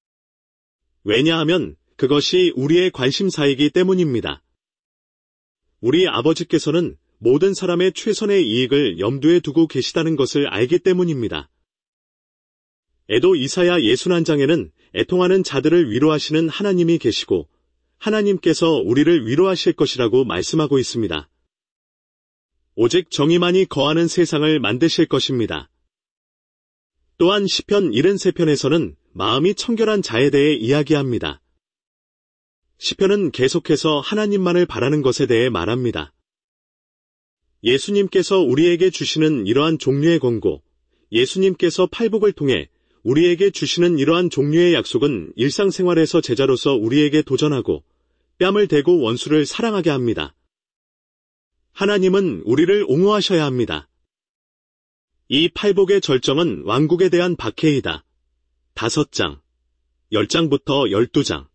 왜냐하면 그것이 우리의 관심사이기 때문입니다. 우리 아버지께서는 모든 사람의 최선의 이익을 염두에 두고 계시다는 것을 알기 때문입니다. 에도 이사야 예순한 장에는 애통하는 자들을 위로하시는 하나님이 계시고 하나님께서 우리를 위로하실 것이라고 말씀하고 있습니다. 오직 정의만이 거하는 세상을 만드실 것입니다. 또한 시편 칠십삼 편에서는 마음이 청결한 자에 대해 이야기합니다. 시편은 계속해서 하나님만을 바라는 것에 대해 말합니다. 예수님께서 우리에게 주시는 이러한 종류의 권고, 예수님께서 팔복을 통해 우리에게 주시는 이러한 종류의 약속은 일상생활에서 제자로서 우리에게 도전하고 뺨을 대고 원수를 사랑하게 합니다. 하나님은 우리를 옹호하셔야 합니다. 이 팔복의 절정은 왕국에 대한 박해이다. 다섯 장, 열 장부터 열두 장.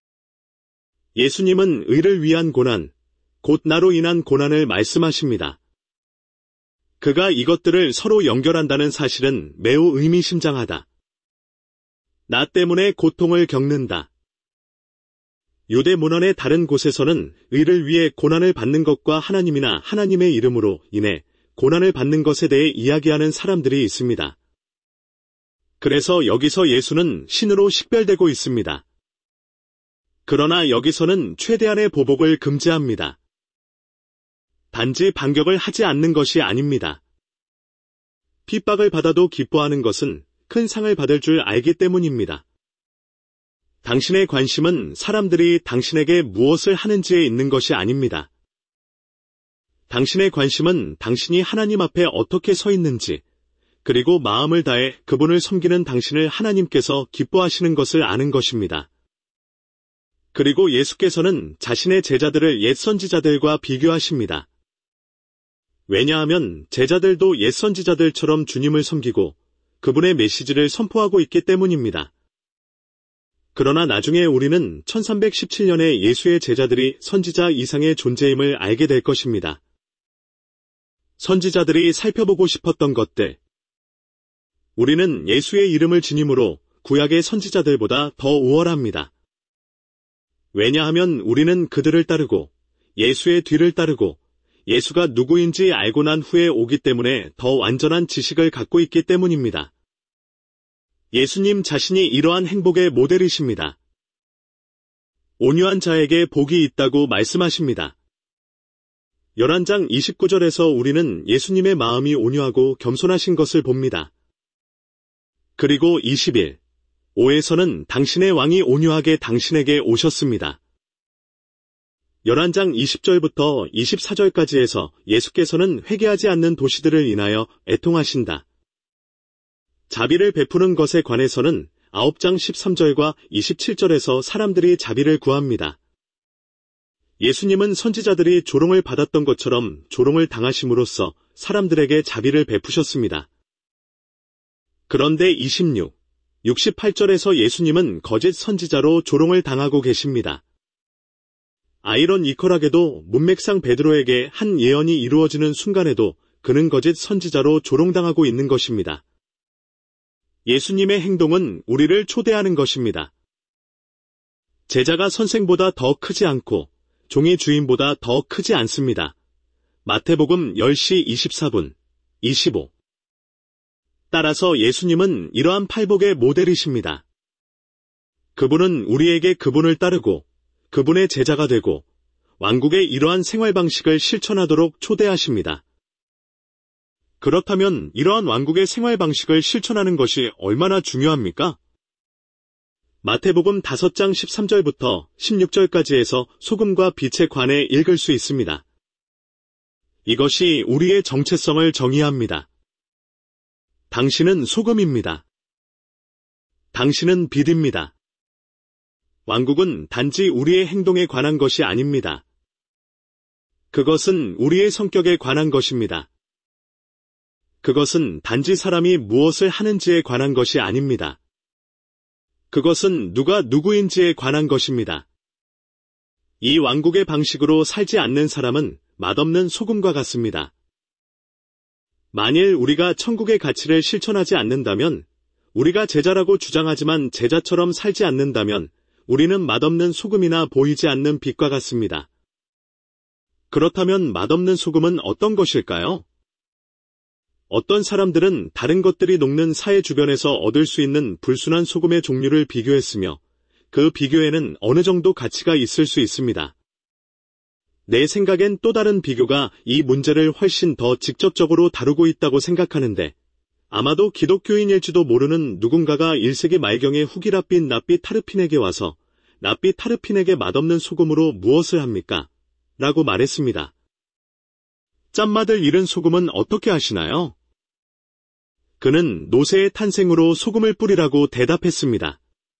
예수님은 의를 위한 고난, 곧 나로 인한 고난을 말씀하십니다. 그가 이것들을 서로 연결한다는 사실은 매우 의미심장하다. 나 때문에 고통을 겪는다. 유대 문헌의 다른 곳에서는 의를 위해 고난을 받는 것과 하나님이나 하나님의 이름으로 인해 고난을 받는 것에 대해 이야기하는 사람들이 있습니다. 그래서 여기서 예수는 신으로 식별되고 있습니다. 그러나 여기서는 최대한의 보복을 금지합니다. 단지 반격을 하지 않는 것이 아닙니다. 핍박을 받아도 기뻐하는 것은 큰 상을 받을 줄 알기 때문입니다. 당신의 관심은 사람들이 당신에게 무엇을 하는지에 있는 것이 아닙니다. 당신의 관심은 당신이 하나님 앞에 어떻게 서 있는지, 그리고 마음을 다해 그분을 섬기는 당신을 하나님께서 기뻐하시는 것을 아는 것입니다. 그리고 예수께서는 자신의 제자들을 옛 선지자들과 비교하십니다. 왜냐하면 제자들도 옛 선지자들처럼 주님을 섬기고 그분의 메시지를 선포하고 있기 때문입니다. 그러나 나중에 우리는 천삼백십칠 년에 예수의 제자들이 선지자 이상의 존재임을 알게 될 것입니다. 선지자들이 살펴보고 싶었던 것들. 우리는 예수의 이름을 지님으로 구약의 선지자들보다 더 우월합니다. 왜냐하면 우리는 그들을 따르고 예수의 뒤를 따르고 예수가 누구인지 알고 난 후에 오기 때문에 더 완전한 지식을 갖고 있기 때문입니다. 예수님 자신이 이러한 행복의 모델이십니다. 온유한 자에게 복이 있다고 말씀하십니다. 열한 장 이십구 절에서 우리는 예수님의 마음이 온유하고 겸손하신 것을 봅니다. 그리고 이십일, 오에서는 당신의 왕이 온유하게 당신에게 오셨습니다. 열한 장 이십 절부터 이십사 절까지 해서 예수께서는 회개하지 않는 도시들을 인하여 애통하신다. 자비를 베푸는 것에 관해서는 아홉 장 십삼 절과 이십칠 절에서 사람들이 자비를 구합니다. 예수님은 선지자들이 조롱을 받았던 것처럼 조롱을 당하심으로써 사람들에게 자비를 베푸셨습니다. 그런데 이십육, 육십팔 절에서 예수님은 거짓 선지자로 조롱을 당하고 계십니다. 아이러니컬하게도 문맥상 베드로에게 한 예언이 이루어지는 순간에도 그는 거짓 선지자로 조롱당하고 있는 것입니다. 예수님의 행동은 우리를 초대하는 것입니다. 제자가 선생보다 더 크지 않고 종이 주인보다 더 크지 않습니다. 마태복음 열 시 이십사 분, 이십오. 따라서 예수님은 이러한 팔복의 모델이십니다. 그분은 우리에게 그분을 따르고 그분의 제자가 되고 왕국의 이러한 생활 방식을 실천하도록 초대하십니다. 그렇다면 이러한 왕국의 생활 방식을 실천하는 것이 얼마나 중요합니까? 마태복음 다섯 장 십삼 절부터 십육 절까지 해서 소금과 빛에 관해 읽을 수 있습니다. 이것이 우리의 정체성을 정의합니다. 당신은 소금입니다. 당신은 빛입니다. 왕국은 단지 우리의 행동에 관한 것이 아닙니다. 그것은 우리의 성격에 관한 것입니다. 그것은 단지 사람이 무엇을 하는지에 관한 것이 아닙니다. 그것은 누가 누구인지에 관한 것입니다. 이 왕국의 방식으로 살지 않는 사람은 맛없는 소금과 같습니다. 만일 우리가 천국의 가치를 실천하지 않는다면, 우리가 제자라고 주장하지만 제자처럼 살지 않는다면 우리는 맛없는 소금이나 보이지 않는 빛과 같습니다. 그렇다면 맛없는 소금은 어떤 것일까요? 어떤 사람들은 다른 것들이 녹는 사해 주변에서 얻을 수 있는 불순한 소금의 종류를 비교했으며 그 비교에는 어느 정도 가치가 있을 수 있습니다. 내 생각엔 또 다른 비교가 이 문제를 훨씬 더 직접적으로 다루고 있다고 생각하는데 아마도 기독교인일지도 모르는 누군가가 일 세기 말경에 후기랏빛 납빛 타르핀에게 와서 납빛 타르핀에게 맛없는 소금으로 무엇을 합니까? 라고 말했습니다. 짠맛을 잃은 소금은 어떻게 하시나요? 그는 노새의 탄생으로 소금을 뿌리라고 대답했습니다.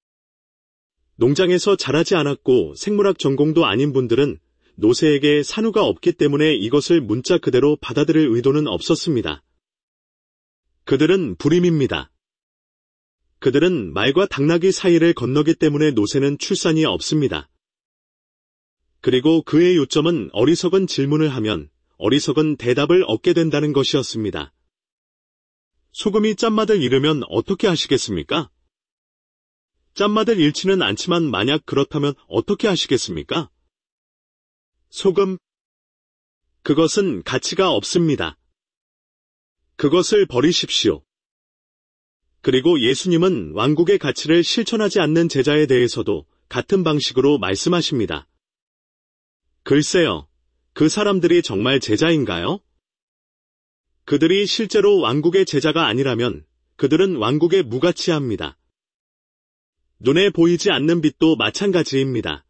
농장에서 자라지 않았고 생물학 전공도 아닌 분들은 노새에게 산후가 없기 때문에 이것을 문자 그대로 받아들일 의도는 없었습니다. 그들은 불임입니다. 그들은 말과 당나귀 사이를 건너기 때문에 노새는 출산이 없습니다. 그리고 그의 요점은 어리석은 질문을 하면 어리석은 대답을 얻게 된다는 것이었습니다. 소금이 짠맛을 잃으면 어떻게 하시겠습니까? 짠맛을 잃지는 않지만 만약 그렇다면 어떻게 하시겠습니까? 소금, 그것은 가치가 없습니다. 그것을 버리십시오. 그리고 예수님은 왕국의 가치를 실천하지 않는 제자에 대해서도 같은 방식으로 말씀하십니다. 글쎄요, 그 사람들이 정말 제자인가요? 그들이 실제로 왕국의 제자가 아니라면 그들은 왕국에 무가치합니다. 눈에 보이지 않는 빛도 마찬가지입니다.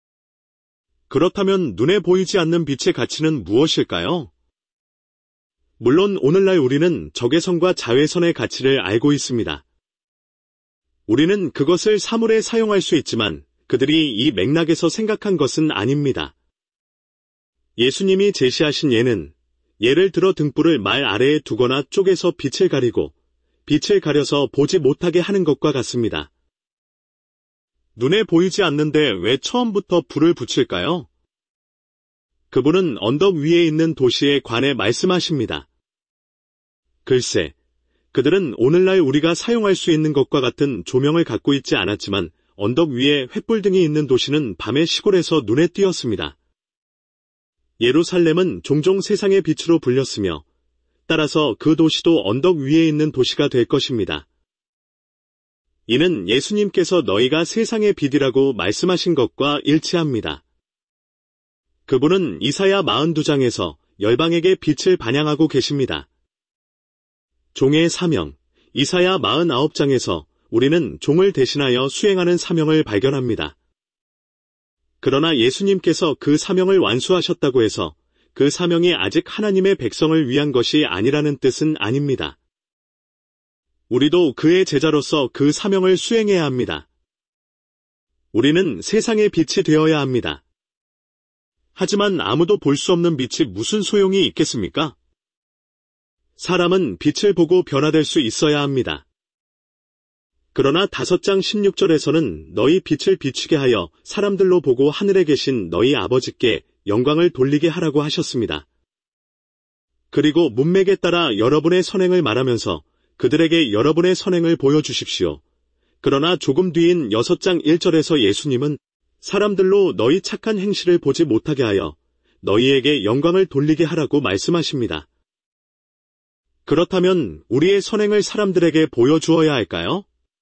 그렇다면 눈에 보이지 않는 빛의 가치는 무엇일까요? 물론 오늘날 우리는 적외선과 자외선의 가치를 알고 있습니다. 우리는 그것을 사물에 사용할 수 있지만 그들이 이 맥락에서 생각한 것은 아닙니다. 예수님이 제시하신 예는 예를 들어 등불을 말 아래에 두거나 쪼개서 빛을 가리고 빛을 가려서 보지 못하게 하는 것과 같습니다. 눈에 보이지 않는데 왜 처음부터 불을 붙일까요? 그분은 언덕 위에 있는 도시에 관해 말씀하십니다. 글쎄, 그들은 오늘날 우리가 사용할 수 있는 것과 같은 조명을 갖고 있지 않았지만 언덕 위에 횃불등이 있는 도시는 밤의 시골에서 눈에 띄었습니다. 예루살렘은 종종 세상의 빛으로 불렸으며 따라서 그 도시도 언덕 위에 있는 도시가 될 것입니다. 이는 예수님께서 너희가 세상의 빛이라고 말씀하신 것과 일치합니다. 그분은 이사야 사십이 장에서 열방에게 빛을 반양하고 계십니다. 종의 사명, 이사야 사십구 장에서 우리는 종을 대신하여 수행하는 사명을 발견합니다. 그러나 예수님께서 그 사명을 완수하셨다고 해서 그 사명이 아직 하나님의 백성을 위한 것이 아니라는 뜻은 아닙니다. 우리도 그의 제자로서 그 사명을 수행해야 합니다. 우리는 세상의 빛이 되어야 합니다. 하지만 아무도 볼 수 없는 빛이 무슨 소용이 있겠습니까? 사람은 빛을 보고 변화될 수 있어야 합니다. 그러나 다섯 장 십육 절에서는 너희 빛을 비추게 하여 사람들로 보고 하늘에 계신 너희 아버지께 영광을 돌리게 하라고 하셨습니다. 그리고 문맥에 따라 여러분의 선행을 말하면서 그들에게 여러분의 선행을 보여주십시오. 그러나 조금 뒤인 여섯 장 일 절에서 예수님은 사람들로 너희 착한 행실을 보지 못하게 하여 너희에게 영광을 돌리게 하라고 말씀하십니다. 그렇다면 우리의 선행을 사람들에게 보여주어야 할까요?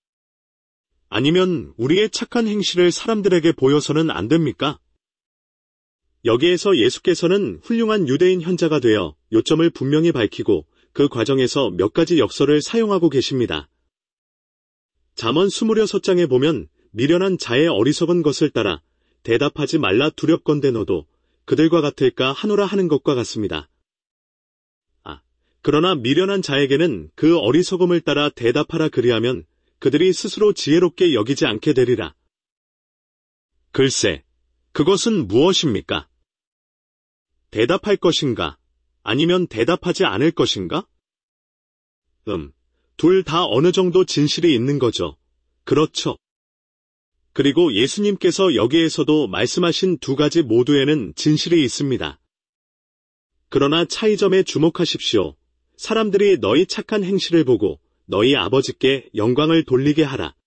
아니면 우리의 착한 행실을 사람들에게 보여서는 안 됩니까? 여기에서 예수께서는 훌륭한 유대인 현자가 되어 요점을 분명히 밝히고 그 과정에서 몇 가지 역설을 사용하고 계십니다. 잠언 이십육 장에 보면 미련한 자의 어리석은 것을 따라 대답하지 말라 두렵건대 너도 그들과 같을까 하노라 하는 것과 같습니다. 아, 그러나 미련한 자에게는 그 어리석음을 따라 대답하라 그리하면 그들이 스스로 지혜롭게 여기지 않게 되리라. 글쎄, 그것은 무엇입니까? 대답할 것인가? 아니면 대답하지 않을 것인가? 음, 둘 다 어느 정도 진실이 있는 거죠. 그렇죠. 그리고 예수님께서 여기에서도 말씀하신 두 가지 모두에는 진실이 있습니다. 그러나 차이점에 주목하십시오. 사람들이 너희 착한 행실을 보고 너희 아버지께 영광을 돌리게 하라.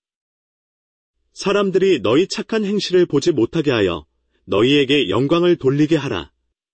사람들이 너희 착한 행실을 보지 못하게 하여 너희에게 영광을 돌리게 하라.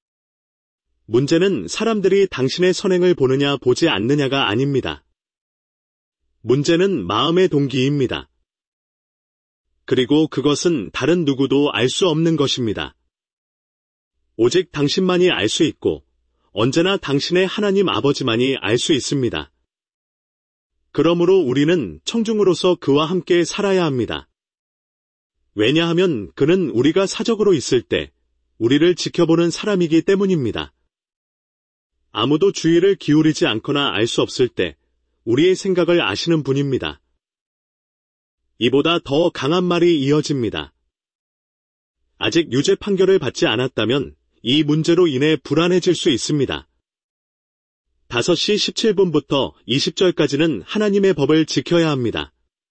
문제는 사람들이 당신의 선행을 보느냐 보지 않느냐가 아닙니다. 문제는 마음의 동기입니다. 그리고 그것은 다른 누구도 알 수 없는 것입니다. 오직 당신만이 알 수 있고 언제나 당신의 하나님 아버지만이 알 수 있습니다. 그러므로 우리는 청중으로서 그와 함께 살아야 합니다. 왜냐하면 그는 우리가 사적으로 있을 때 우리를 지켜보는 사람이기 때문입니다. 아무도 주의를 기울이지 않거나 알 수 없을 때 우리의 생각을 아시는 분입니다. 이보다 더 강한 말이 이어집니다. 아직 유죄 판결을 받지 않았다면 이 문제로 인해 불안해질 수 있습니다. 다섯 시 십칠 분부터 이십 절까지는 하나님의 법을 지켜야 합니다.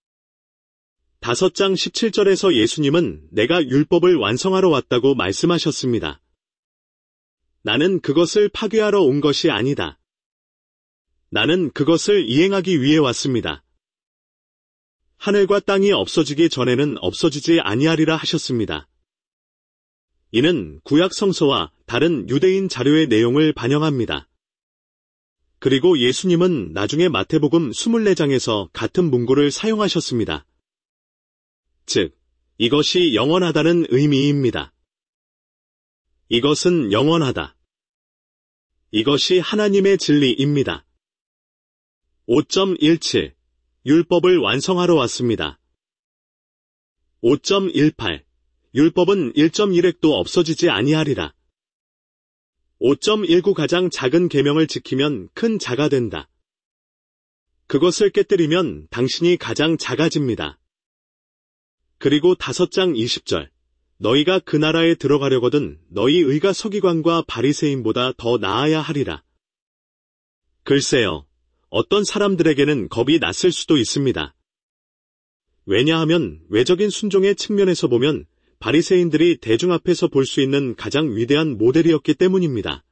다섯 장 십칠 절에서 예수님은 내가 율법을 완성하러 왔다고 말씀하셨습니다. 나는 그것을 파괴하러 온 것이 아니다. 나는 그것을 이행하기 위해 왔습니다. 하늘과 땅이 없어지기 전에는 없어지지 아니하리라 하셨습니다. 이는 구약 성서와 다른 유대인 자료의 내용을 반영합니다. 그리고 예수님은 나중에 마태복음 이십사 장에서 같은 문구를 사용하셨습니다. 즉, 이것이 영원하다는 의미입니다. 이것은 영원하다. 이것이 하나님의 진리입니다. 오 점 일칠. 율법을 완성하러 왔습니다. 오 점 일팔. 율법은 일 점 일 획도 없어지지 아니하리라. 오 점 일구. 가장 작은 계명을 지키면 큰 자가 된다. 그것을 깨뜨리면 당신이 가장 작아집니다. 그리고 다섯 장 이십 절. 너희가 그 나라에 들어가려거든 너희 의가 서기관과 바리새인보다 더 나아야 하리라. 글쎄요. 어떤 사람들에게는 겁이 났을 수도 있습니다. 왜냐하면 외적인 순종의 측면에서 보면 바리새인들이 대중 앞에서 볼 수 있는 가장 위대한 모델이었기 때문입니다.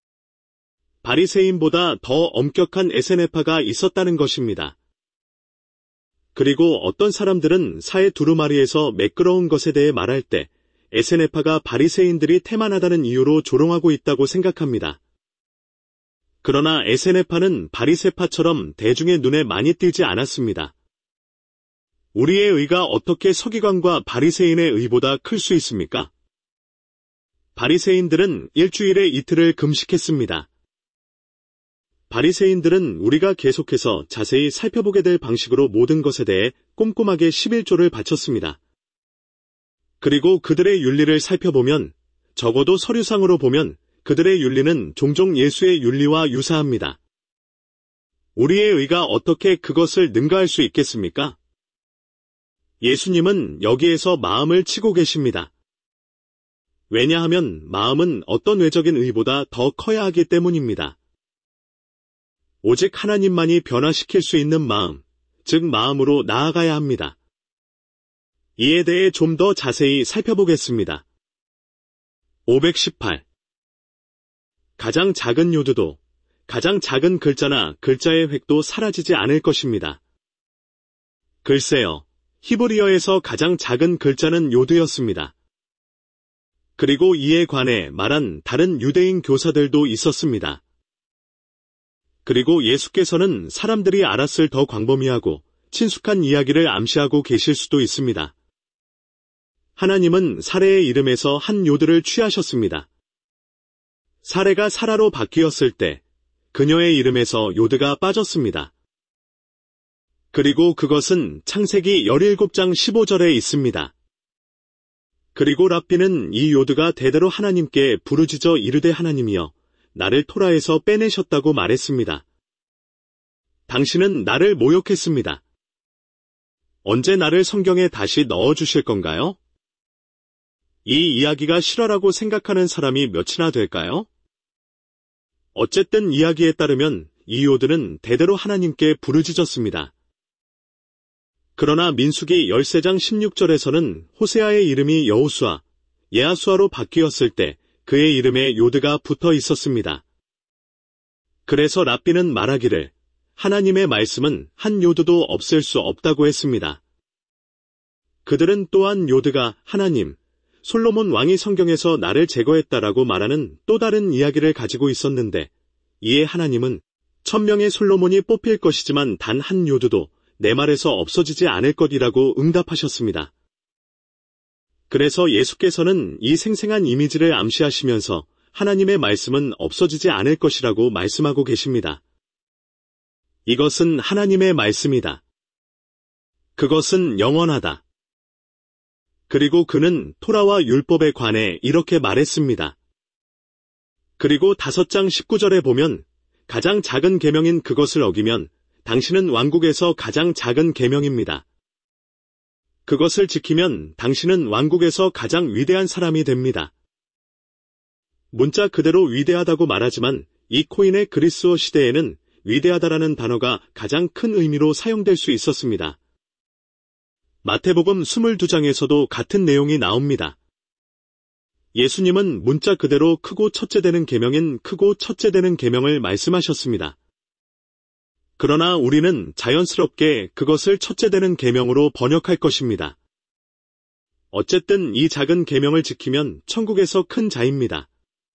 바리새인보다 더 엄격한 에세네파가 있었다는 것입니다. 그리고 어떤 사람들은 사회 두루마리에서 매끄러운 것에 대해 말할 때 에세네파가 바리새인들이 태만하다는 이유로 조롱하고 있다고 생각합니다. 그러나 에세네파는 바리새파처럼 대중의 눈에 많이 띄지 않았습니다. 우리의 의가 어떻게 서기관과 바리새인의 의보다 클 수 있습니까? 바리새인들은 일주일에 이틀을 금식했습니다. 바리새인들은 우리가 계속해서 자세히 살펴보게 될 방식으로 모든 것에 대해 꼼꼼하게 십일조를 바쳤습니다. 그리고 그들의 윤리를 살펴보면, 적어도 서류상으로 보면 그들의 윤리는 종종 예수의 윤리와 유사합니다. 우리의 의가 어떻게 그것을 능가할 수 있겠습니까? 예수님은 여기에서 마음을 치고 계십니다. 왜냐하면 마음은 어떤 외적인 의보다 더 커야 하기 때문입니다. 오직 하나님만이 변화시킬 수 있는 마음, 즉 마음으로 나아가야 합니다. 이에 대해 좀 더 자세히 살펴보겠습니다. 오백십팔. 가장 작은 요드도, 가장 작은 글자나 글자의 획도 사라지지 않을 것입니다. 글쎄요, 히브리어에서 가장 작은 글자는 요드였습니다. 그리고 이에 관해 말한 다른 유대인 교사들도 있었습니다. 그리고 예수께서는 사람들이 알았을 더 광범위하고 친숙한 이야기를 암시하고 계실 수도 있습니다. 하나님은 사레의 이름에서 한 요드를 취하셨습니다. 사레가 사라로 바뀌었을 때 그녀의 이름에서 요드가 빠졌습니다. 그리고 그것은 창세기 십칠 장 십오 절에 있습니다. 그리고 랍비는 이 요드가 대대로 하나님께 부르짖어 이르되 하나님이여 나를 토라에서 빼내셨다고 말했습니다. 당신은 나를 모욕했습니다. 언제 나를 성경에 다시 넣어주실 건가요? 이 이야기가 실화라고 생각하는 사람이 몇이나 될까요? 어쨌든 이야기에 따르면 이 요드는 대대로 하나님께 부르짖었습니다. 그러나 민수기 십삼 장 십육 절에서는 호세아의 이름이 여호수아, 예하수아로 바뀌었을 때 그의 이름에 요드가 붙어 있었습니다. 그래서 랍비는 말하기를 하나님의 말씀은 한 요드도 없앨 수 없다고 했습니다. 그들은 또한 요드가 하나님, 솔로몬 왕이 성경에서 나를 제거했다라고 말하는 또 다른 이야기를 가지고 있었는데 이에 하나님은 천명의 솔로몬이 뽑힐 것이지만 단 한 요드도 내 말에서 없어지지 않을 것이라고 응답하셨습니다. 그래서 예수께서는 이 생생한 이미지를 암시하시면서 하나님의 말씀은 없어지지 않을 것이라고 말씀하고 계십니다. 이것은 하나님의 말씀이다. 그것은 영원하다. 그리고 그는 토라와 율법에 관해 이렇게 말했습니다. 그리고 다섯 장 십구 절에 보면 가장 작은 계명인 그것을 어기면 당신은 왕국에서 가장 작은 계명입니다. 그것을 지키면 당신은 왕국에서 가장 위대한 사람이 됩니다. 문자 그대로 위대하다고 말하지만 이 코인의 그리스어 시대에는 위대하다라는 단어가 가장 큰 의미로 사용될 수 있었습니다. 마태복음 이십이 장에서도 같은 내용이 나옵니다. 예수님은 문자 그대로 크고 첫째 되는 계명인 크고 첫째 되는 계명을 말씀하셨습니다. 그러나 우리는 자연스럽게 그것을 첫째 되는 계명으로 번역할 것입니다. 어쨌든 이 작은 계명을 지키면 천국에서 큰 자입니다.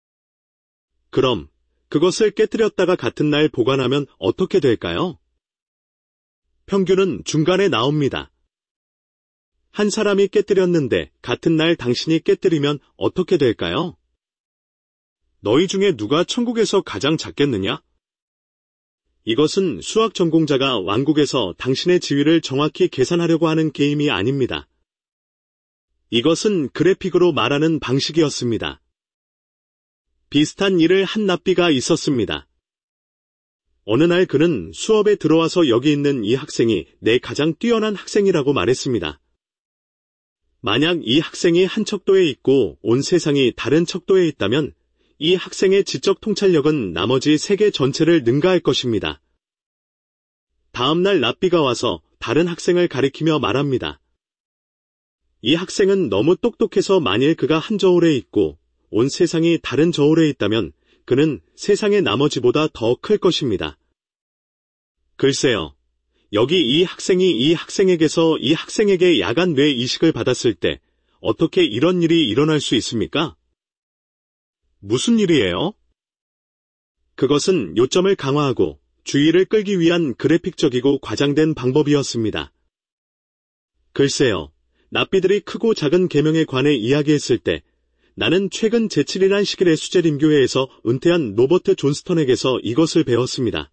그럼 그것을 깨뜨렸다가 같은 날 보관하면 어떻게 될까요? 평균은 중간에 나옵니다. 한 사람이 깨뜨렸는데 같은 날 당신이 깨뜨리면 어떻게 될까요? 너희 중에 누가 천국에서 가장 작겠느냐? 이것은 수학 전공자가 왕국에서 당신의 지위를 정확히 계산하려고 하는 게임이 아닙니다. 이것은 그래픽으로 말하는 방식이었습니다. 비슷한 일을 한 랍비가 있었습니다. 어느 날 그는 수업에 들어와서 여기 있는 이 학생이 내 가장 뛰어난 학생이라고 말했습니다. 만약 이 학생이 한 척도에 있고 온 세상이 다른 척도에 있다면 이 학생의 지적 통찰력은 나머지 세계 전체를 능가할 것입니다. 다음 날 랍비가 와서 다른 학생을 가리키며 말합니다. 이 학생은 너무 똑똑해서 만일 그가 한 저울에 있고 온 세상이 다른 저울에 있다면 그는 세상의 나머지보다 더 클 것입니다. 글쎄요. 여기 이 학생이 이 학생에게서 이 학생에게 야간 뇌 이식을 받았을 때 어떻게 이런 일이 일어날 수 있습니까? 무슨 일이에요? 그것은 요점을 강화하고 주의를 끌기 위한 그래픽적이고 과장된 방법이었습니다. 글쎄요. 랍비들이 크고 작은 계명에 관해 이야기했을 때 나는 최근 제칠이란 시길의 수제림교회에서 은퇴한 로버트 존스턴에게서 이것을 배웠습니다.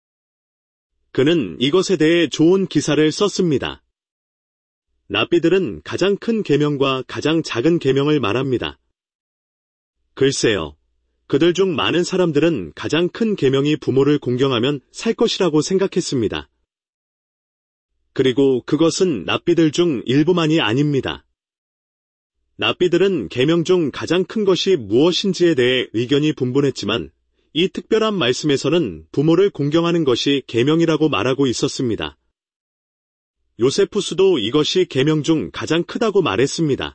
그는 이것에 대해 좋은 기사를 썼습니다. 랍비들은 가장 큰 계명과 가장 작은 계명을 말합니다. 글쎄요. 그들 중 많은 사람들은 가장 큰 계명이 부모를 공경하면 살 것이라고 생각했습니다. 그리고 그것은 랍비들 중 일부만이 아닙니다. 랍비들은 계명 중 가장 큰 것이 무엇인지에 대해 의견이 분분했지만 이 특별한 말씀에서는 부모를 공경하는 것이 계명이라고 말하고 있었습니다. 요세푸스도 이것이 계명 중 가장 크다고 말했습니다.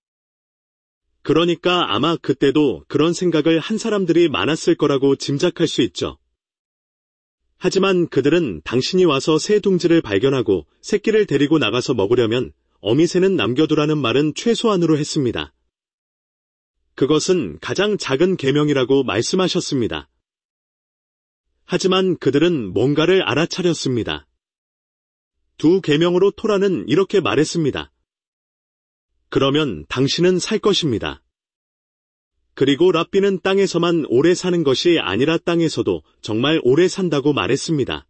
그러니까 아마 그때도 그런 생각을 한 사람들이 많았을 거라고 짐작할 수 있죠. 하지만 그들은 당신이 와서 새 둥지를 발견하고 새끼를 데리고 나가서 먹으려면 어미새는 남겨두라는 말은 최소한으로 했습니다. 그것은 가장 작은 계명이라고 말씀하셨습니다. 하지만 그들은 뭔가를 알아차렸습니다. 두 계명으로 토라는 이렇게 말했습니다. 그러면 당신은 살 것입니다. 그리고 랍비는 땅에서만 오래 사는 것이 아니라 땅에서도 정말 오래 산다고 말했습니다.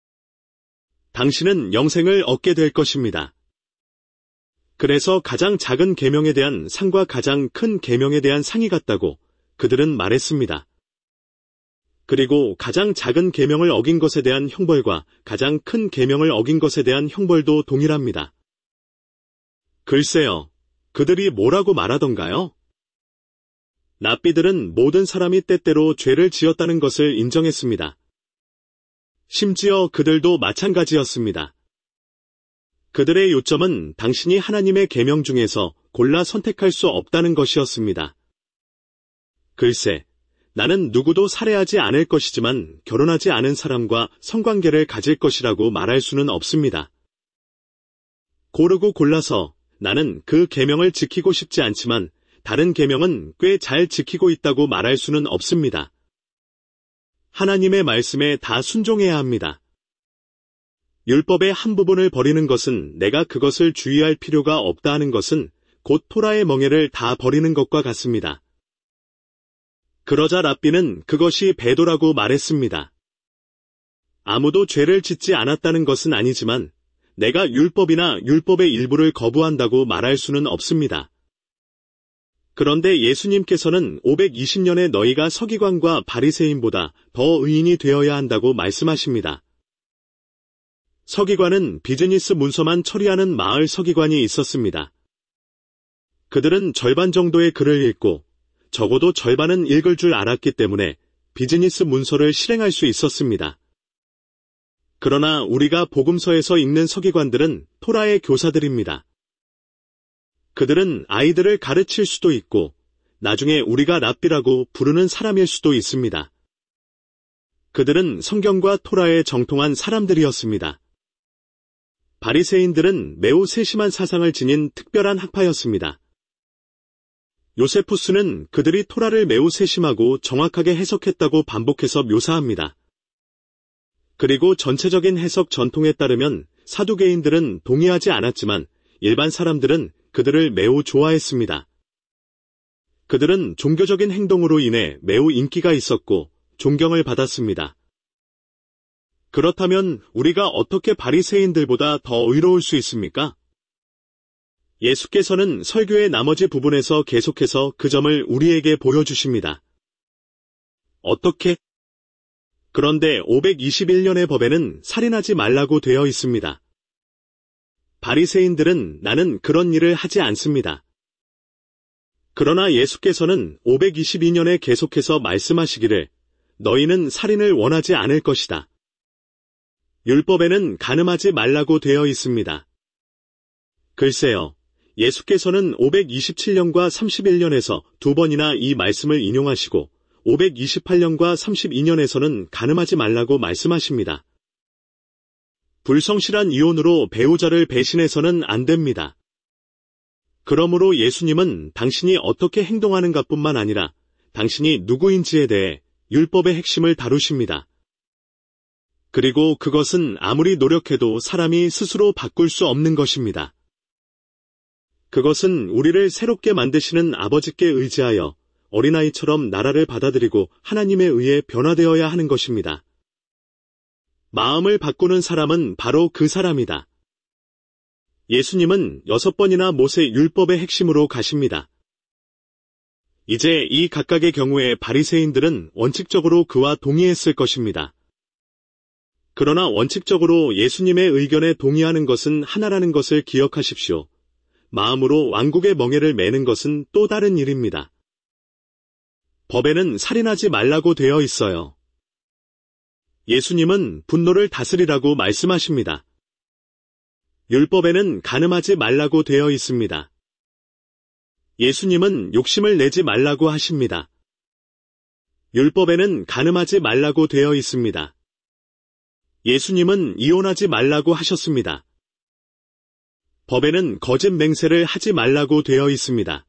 당신은 영생을 얻게 될 것입니다. 그래서 가장 작은 계명에 대한 상과 가장 큰 계명에 대한 상이 같다고 그들은 말했습니다. 그리고 가장 작은 계명을 어긴 것에 대한 형벌과 가장 큰 계명을 어긴 것에 대한 형벌도 동일합니다. 글쎄요. 그들이 뭐라고 말하던가요? 랍비들은 모든 사람이 때때로 죄를 지었다는 것을 인정했습니다. 심지어 그들도 마찬가지였습니다. 그들의 요점은 당신이 하나님의 계명 중에서 골라 선택할 수 없다는 것이었습니다. 글쎄, 나는 누구도 살해하지 않을 것이지만 결혼하지 않은 사람과 성관계를 가질 것이라고 말할 수는 없습니다. 고르고 골라서 나는 그 계명을 지키고 싶지 않지만 다른 계명은 꽤 잘 지키고 있다고 말할 수는 없습니다. 하나님의 말씀에 다 순종해야 합니다. 율법의 한 부분을 버리는 것은 내가 그것을 주의할 필요가 없다 하는 것은 곧 토라의 멍에를 다 버리는 것과 같습니다. 그러자 랍비는 그것이 배도라고 말했습니다. 아무도 죄를 짓지 않았다는 것은 아니지만 내가 율법이나 율법의 일부를 거부한다고 말할 수는 없습니다. 그런데 예수님께서는 오백이십 년에 너희가 서기관과 바리새인보다 더 의인이 되어야 한다고 말씀하십니다. 서기관은 비즈니스 문서만 처리하는 마을 서기관이 있었습니다. 그들은 절반 정도의 글을 읽고 적어도 절반은 읽을 줄 알았기 때문에 비즈니스 문서를 실행할 수 있었습니다. 그러나 우리가 복음서에서 읽는 서기관들은 토라의 교사들입니다. 그들은 아이들을 가르칠 수도 있고 나중에 우리가 랍비라고 부르는 사람일 수도 있습니다. 그들은 성경과 토라에 정통한 사람들이었습니다. 바리새인들은 매우 세심한 사상을 지닌 특별한 학파였습니다. 요세푸스는 그들이 토라를 매우 세심하고 정확하게 해석했다고 반복해서 묘사합니다. 그리고 전체적인 해석 전통에 따르면 사두개인들은 동의하지 않았지만 일반 사람들은 그들을 매우 좋아했습니다. 그들은 종교적인 행동으로 인해 매우 인기가 있었고 존경을 받았습니다. 그렇다면 우리가 어떻게 바리새인들보다 더 의로울 수 있습니까? 예수께서는 설교의 나머지 부분에서 계속해서 그 점을 우리에게 보여주십니다. 어떻게? 그런데 오백이십일 년의 법에는 살인하지 말라고 되어 있습니다. 바리새인들은 나는 그런 일을 하지 않습니다. 그러나 예수께서는 오백이십이 년에 계속해서 말씀하시기를 너희는 살인을 원하지 않을 것이다. 율법에는 간음하지 말라고 되어 있습니다. 글쎄요, 예수께서는 오백이십칠 년과 삼십일 년에서 두 번이나 이 말씀을 인용하시고 오백이십팔 년과 삼십이 년에서는 간음하지 말라고 말씀하십니다. 불성실한 이혼으로 배우자를 배신해서는 안 됩니다. 그러므로 예수님은 당신이 어떻게 행동하는가뿐만 아니라 당신이 누구인지에 대해 율법의 핵심을 다루십니다. 그리고 그것은 아무리 노력해도 사람이 스스로 바꿀 수 없는 것입니다. 그것은 우리를 새롭게 만드시는 아버지께 의지하여 어린아이처럼 나라를 받아들이고 하나님에 의해 변화되어야 하는 것입니다. 마음을 바꾸는 사람은 바로 그 사람이다. 예수님은 여섯 번이나 모세 율법의 핵심으로 가십니다. 이제 이 각각의 경우에 바리새인들은 원칙적으로 그와 동의했을 것입니다. 그러나 원칙적으로 예수님의 의견에 동의하는 것은 하나라는 것을 기억하십시오. 마음으로 왕국의 멍에를 매는 것은 또 다른 일입니다. 법에는 살인하지 말라고 되어 있어요. 예수님은 분노를 다스리라고 말씀하십니다. 율법에는 간음하지 말라고 되어 있습니다. 예수님은 욕심을 내지 말라고 하십니다. 율법에는 간음하지 말라고 되어 있습니다. 예수님은 이혼하지 말라고 하셨습니다. 법에는 거짓 맹세를 하지 말라고 되어 있습니다.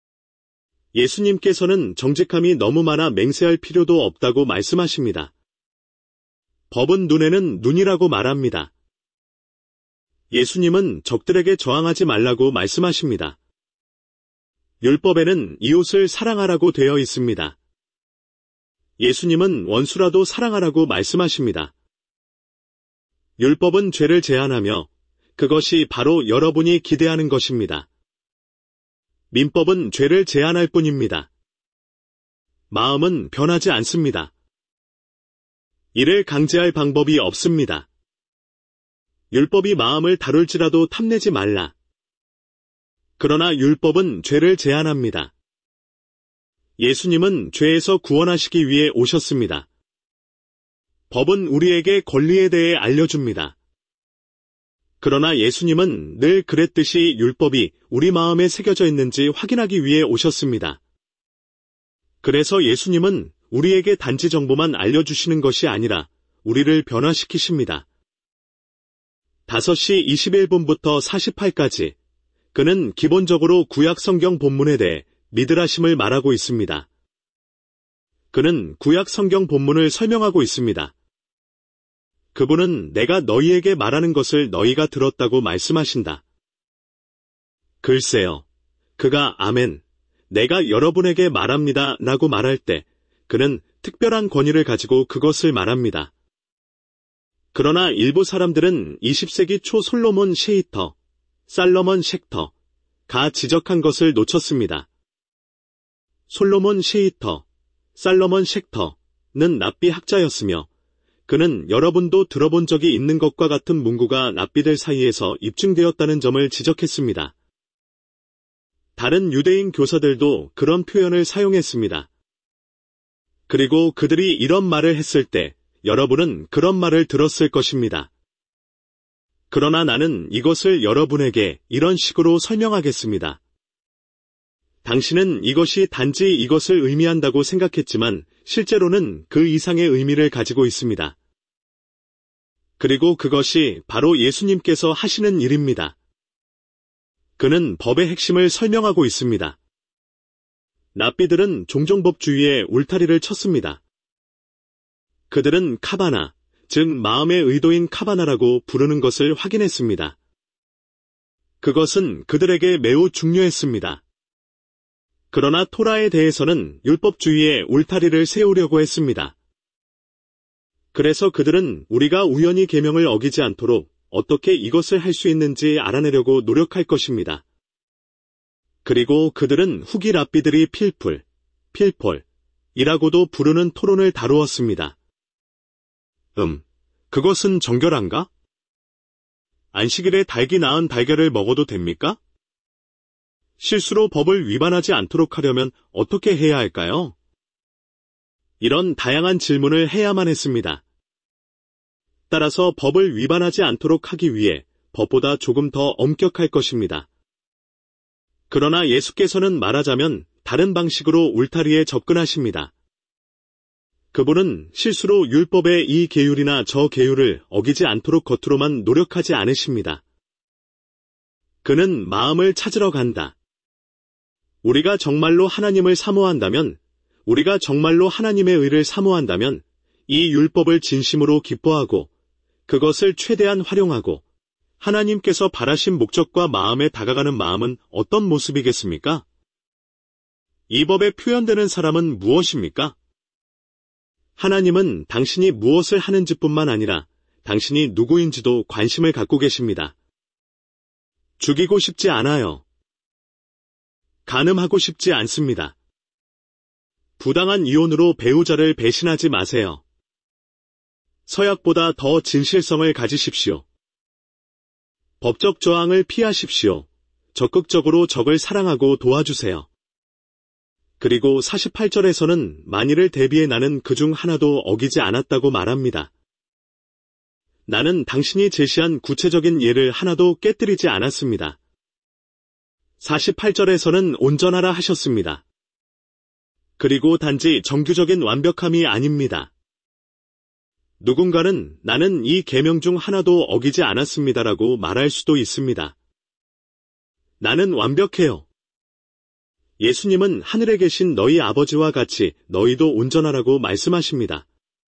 예수님께서는 정직함이 너무 많아 맹세할 필요도 없다고 말씀하십니다. 법은 눈에는 눈이라고 말합니다. 예수님은 적들에게 저항하지 말라고 말씀하십니다. 율법에는 이웃을 사랑하라고 되어 있습니다. 예수님은 원수라도 사랑하라고 말씀하십니다. 율법은 죄를 제한하며 그것이 바로 여러분이 기대하는 것입니다. 민법은 죄를 제한할 뿐입니다. 마음은 변하지 않습니다. 이를 강제할 방법이 없습니다. 율법이 마음을 다룰지라도 탐내지 말라. 그러나 율법은 죄를 제한합니다. 예수님은 죄에서 구원하시기 위해 오셨습니다. 법은 우리에게 권리에 대해 알려줍니다. 그러나 예수님은 늘 그랬듯이 율법이 우리 마음에 새겨져 있는지 확인하기 위해 오셨습니다. 그래서 예수님은 우리에게 단지 정보만 알려주시는 것이 아니라 우리를 변화시키십니다. 다섯 시 이십일 분부터 사십팔까지 그는 기본적으로 구약 성경 본문에 대해 미드라심을 말하고 있습니다. 그는 구약 성경 본문을 설명하고 있습니다. 그분은 내가 너희에게 말하는 것을 너희가 들었다고 말씀하신다. 글쎄요, 그가 아멘, 내가 여러분에게 말합니다 라고 말할 때 그는 특별한 권위를 가지고 그것을 말합니다. 그러나 일부 사람들은 이십 세기 초 솔로몬 셰이터, 살러먼 쉑터가 지적한 것을 놓쳤습니다. 솔로몬 셰이터, 살러먼 쉑터는 랍비 학자였으며 그는 여러분도 들어본 적이 있는 것과 같은 문구가 랍비들 사이에서 입증되었다는 점을 지적했습니다. 다른 유대인 교사들도 그런 표현을 사용했습니다. 그리고 그들이 이런 말을 했을 때 여러분은 그런 말을 들었을 것입니다. 그러나 나는 이것을 여러분에게 이런 식으로 설명하겠습니다. 당신은 이것이 단지 이것을 의미한다고 생각했지만 실제로는 그 이상의 의미를 가지고 있습니다. 그리고 그것이 바로 예수님께서 하시는 일입니다. 그는 법의 핵심을 설명하고 있습니다. 랍비들은 종종법주의에 울타리를 쳤습니다. 그들은 카바나, 즉 마음의 의도인 카바나라고 부르는 것을 확인했습니다. 그것은 그들에게 매우 중요했습니다. 그러나 토라에 대해서는 율법주의에 울타리를 세우려고 했습니다. 그래서 그들은 우리가 우연히 계명을 어기지 않도록 어떻게 이것을 할 수 있는지 알아내려고 노력할 것입니다. 그리고 그들은 후기 랍비들이 필풀, 필폴이라고도 부르는 토론을 다루었습니다. 음, 그것은 정결한가? 안식일에 닭이 낳은 달걀을 먹어도 됩니까? 실수로 법을 위반하지 않도록 하려면 어떻게 해야 할까요? 이런 다양한 질문을 해야만 했습니다. 따라서 법을 위반하지 않도록 하기 위해 법보다 조금 더 엄격할 것입니다. 그러나 예수께서는 말하자면 다른 방식으로 울타리에 접근하십니다. 그분은 실수로 율법의 이 계율이나 저 계율을 어기지 않도록 겉으로만 노력하지 않으십니다. 그는 마음을 찾으러 간다. 우리가 정말로 하나님을 사모한다면, 우리가 정말로 하나님의 의를 사모한다면 이 율법을 진심으로 기뻐하고 그것을 최대한 활용하고 하나님께서 바라신 목적과 마음에 다가가는 마음은 어떤 모습이겠습니까? 이 법에 표현되는 사람은 무엇입니까? 하나님은 당신이 무엇을 하는지뿐만 아니라 당신이 누구인지도 관심을 갖고 계십니다. 죽이고 싶지 않아요. 간음하고 싶지 않습니다. 부당한 이혼으로 배우자를 배신하지 마세요. 서약보다 더 진실성을 가지십시오. 법적 저항을 피하십시오. 적극적으로 적을 사랑하고 도와주세요. 그리고 사십팔 절에서는 만일을 대비해 나는 그중 하나도 어기지 않았다고 말합니다. 나는 당신이 제시한 구체적인 예를 하나도 깨뜨리지 않았습니다. 사십팔 절에서는 온전하라 하셨습니다. 그리고 단지 정규적인 완벽함이 아닙니다. 누군가는 나는 이 계명 중 하나도 어기지 않았습니다라고 말할 수도 있습니다. 나는 완벽해요. 예수님은 하늘에 계신 너희 아버지와 같이 너희도 온전하라고 말씀하십니다.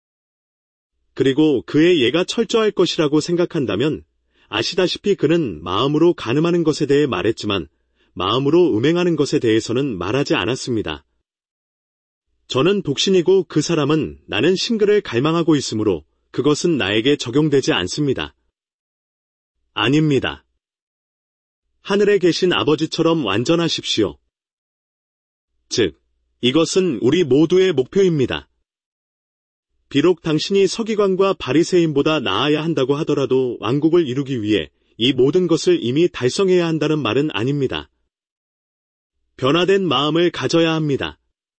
그리고 그의 예가 철저할 것이라고 생각한다면 아시다시피 그는 마음으로 간음하는 것에 대해 말했지만 마음으로 음행하는 것에 대해서는 말하지 않았습니다. 저는 독신이고 그 사람은 나는 싱글을 갈망하고 있으므로 그것은 나에게 적용되지 않습니다. 아닙니다. 하늘에 계신 아버지처럼 완전하십시오. 즉, 이것은 우리 모두의 목표입니다. 비록 당신이 서기관과 바리새인보다 나아야 한다고 하더라도 왕국을 이루기 위해 이 모든 것을 이미 달성해야 한다는 말은 아닙니다. 변화된 마음을 가져야 합니다.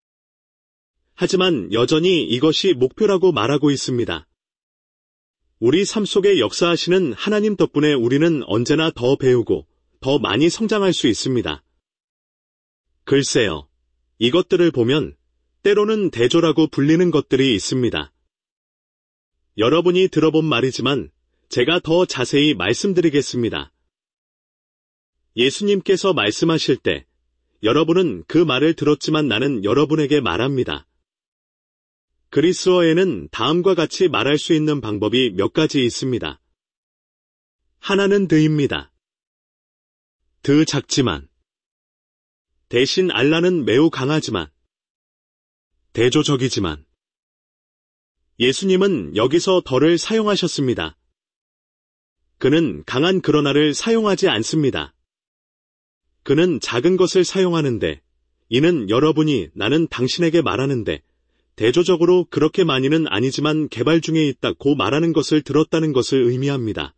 하지만 여전히 이것이 목표라고 말하고 있습니다. 우리 삶 속에 역사하시는 하나님 덕분에 우리는 언제나 더 배우고 더 많이 성장할 수 있습니다. 글쎄요, 이것들을 보면 때로는 대조라고 불리는 것들이 있습니다. 여러분이 들어본 말이지만 제가 더 자세히 말씀드리겠습니다. 예수님께서 말씀하실 때 여러분은 그 말을 들었지만 나는 여러분에게 말합니다. 그리스어에는 다음과 같이 말할 수 있는 방법이 몇 가지 있습니다. 하나는 드입니다. 드 작지만. 대신 알라는 매우 강하지만. 대조적이지만. 예수님은 여기서 더를 사용하셨습니다. 그는 강한 그러나를 사용하지 않습니다. 그는 작은 것을 사용하는데, 이는 여러분이 나는 당신에게 말하는데, 대조적으로 그렇게 많이는 아니지만 개발 중에 있다고 말하는 것을 들었다는 것을 의미합니다.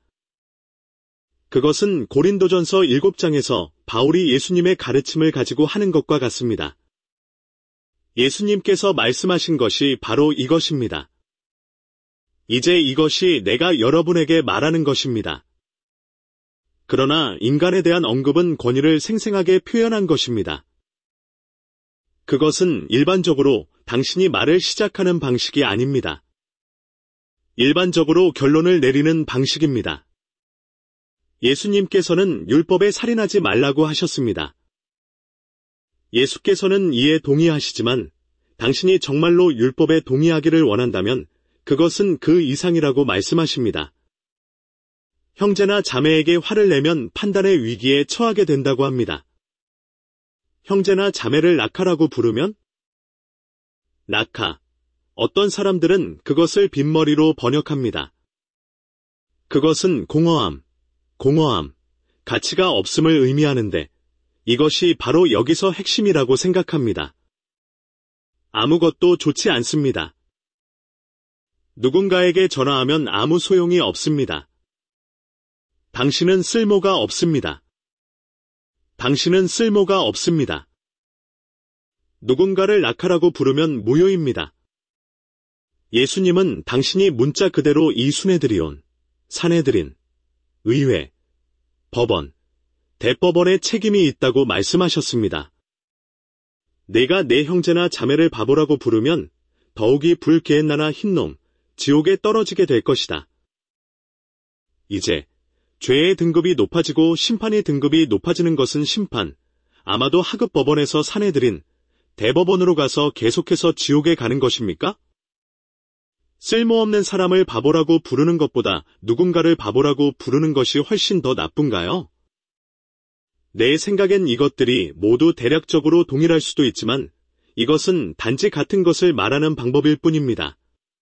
그것은 고린도전서 일곱 장에서 바울이 예수님의 가르침을 가지고 하는 것과 같습니다. 예수님께서 말씀하신 것이 바로 이것입니다. 이제 이것이 내가 여러분에게 말하는 것입니다. 그러나 인간에 대한 언급은 권위를 생생하게 표현한 것입니다. 그것은 일반적으로 당신이 말을 시작하는 방식이 아닙니다. 일반적으로 결론을 내리는 방식입니다. 예수님께서는 율법에 살인하지 말라고 하셨습니다. 예수께서는 이에 동의하시지만 당신이 정말로 율법에 동의하기를 원한다면 그것은 그 이상이라고 말씀하십니다. 형제나 자매에게 화를 내면 판단의 위기에 처하게 된다고 합니다. 형제나 자매를 낙하라고 부르면? 낙하. 어떤 사람들은 그것을 빈머리로 번역합니다. 그것은 공허함, 공허함, 가치가 없음을 의미하는데 이것이 바로 여기서 핵심이라고 생각합니다. 아무것도 좋지 않습니다. 누군가에게 전화하면 아무 소용이 없습니다. 당신은 쓸모가 없습니다. 당신은 쓸모가 없습니다. 누군가를 낙하라고 부르면 무효입니다. 예수님은 당신이 문자 그대로 이 순회드리온, 산헤드린, 의회, 법원, 대법원에 책임이 있다고 말씀하셨습니다. 내가 내 형제나 자매를 바보라고 부르면 더욱이 불게엔나나 흰놈, 지옥에 떨어지게 될 것이다. 이제 죄의 등급이 높아지고 심판의 등급이 높아지는 것은 심판, 아마도 하급 법원에서 산헤드린, 대법원으로 가서 계속해서 지옥에 가는 것입니까? 쓸모없는 사람을 바보라고 부르는 것보다 누군가를 바보라고 부르는 것이 훨씬 더 나쁜가요? 내 생각엔 이것들이 모두 대략적으로 동일할 수도 있지만 이것은 단지 같은 것을 말하는 방법일 뿐입니다.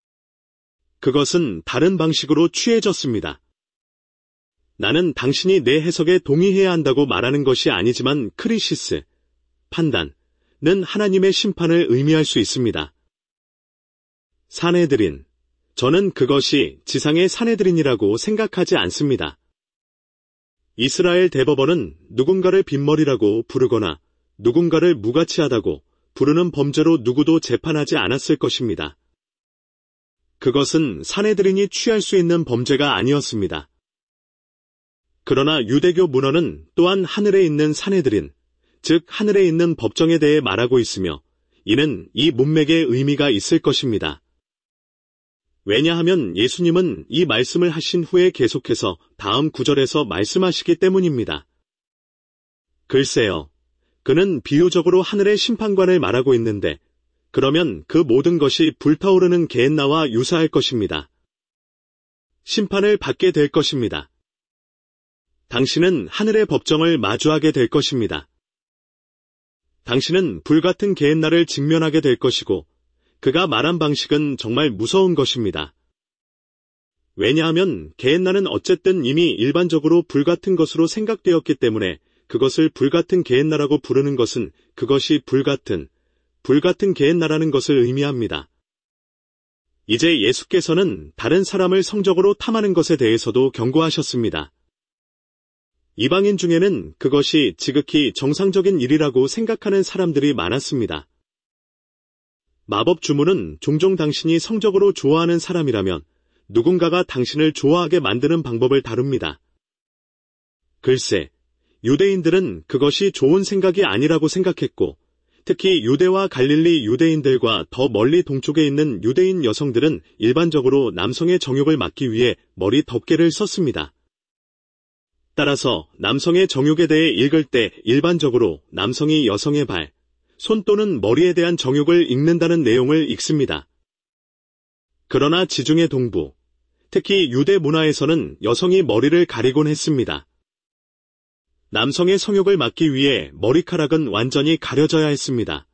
그것은 다른 방식으로 취해졌습니다. 나는 당신이 내 해석에 동의해야 한다고 말하는 것이 아니지만 크리시스, 판단은 하나님의 심판을 의미할 수 있습니다. 산헤드린, 저는 그것이 지상의 산헤드린이라고 생각하지 않습니다. 이스라엘 대법원은 누군가를 빈머리라고 부르거나 누군가를 무가치하다고 부르는 범죄로 누구도 재판하지 않았을 것입니다. 그것은 산헤드린이 취할 수 있는 범죄가 아니었습니다. 그러나 유대교 문헌은 또한 하늘에 있는 산헤드린, 즉 하늘에 있는 법정에 대해 말하고 있으며 이는 이 문맥에 의미가 있을 것입니다. 왜냐하면 예수님은 이 말씀을 하신 후에 계속해서 다음 구절에서 말씀하시기 때문입니다. 글쎄요, 그는 비유적으로 하늘의 심판관을 말하고 있는데 그러면 그 모든 것이 불타오르는 게엔나와 유사할 것입니다. 심판을 받게 될 것입니다. 당신은 하늘의 법정을 마주하게 될 것입니다. 당신은 불같은 게엔나를 직면하게 될 것이고 그가 말한 방식은 정말 무서운 것입니다. 왜냐하면 게엔나는 어쨌든 이미 일반적으로 불같은 것으로 생각되었기 때문에 그것을 불같은 게엔나라고 부르는 것은 그것이 불같은, 불같은 게엔나라는 것을 의미합니다. 이제 예수께서는 다른 사람을 성적으로 탐하는 것에 대해서도 경고하셨습니다. 이방인 중에는 그것이 지극히 정상적인 일이라고 생각하는 사람들이 많았습니다. 마법 주문은 종종 당신이 성적으로 좋아하는 사람이라면 누군가가 당신을 좋아하게 만드는 방법을 다룹니다. 글쎄, 유대인들은 그것이 좋은 생각이 아니라고 생각했고 특히 유대와 갈릴리 유대인들과 더 멀리 동쪽에 있는 유대인 여성들은 일반적으로 남성의 정욕을 막기 위해 머리 덮개를 썼습니다. 따라서 남성의 정욕에 대해 읽을 때 일반적으로 남성이 여성의 발, 손 또는 머리에 대한 정욕을 읽는다는 내용을 읽습니다. 그러나 지중해 동부, 특히 유대 문화에서는 여성이 머리를 가리곤 했습니다. 남성의 성욕을 막기 위해 머리카락은 완전히 가려져야 했습니다.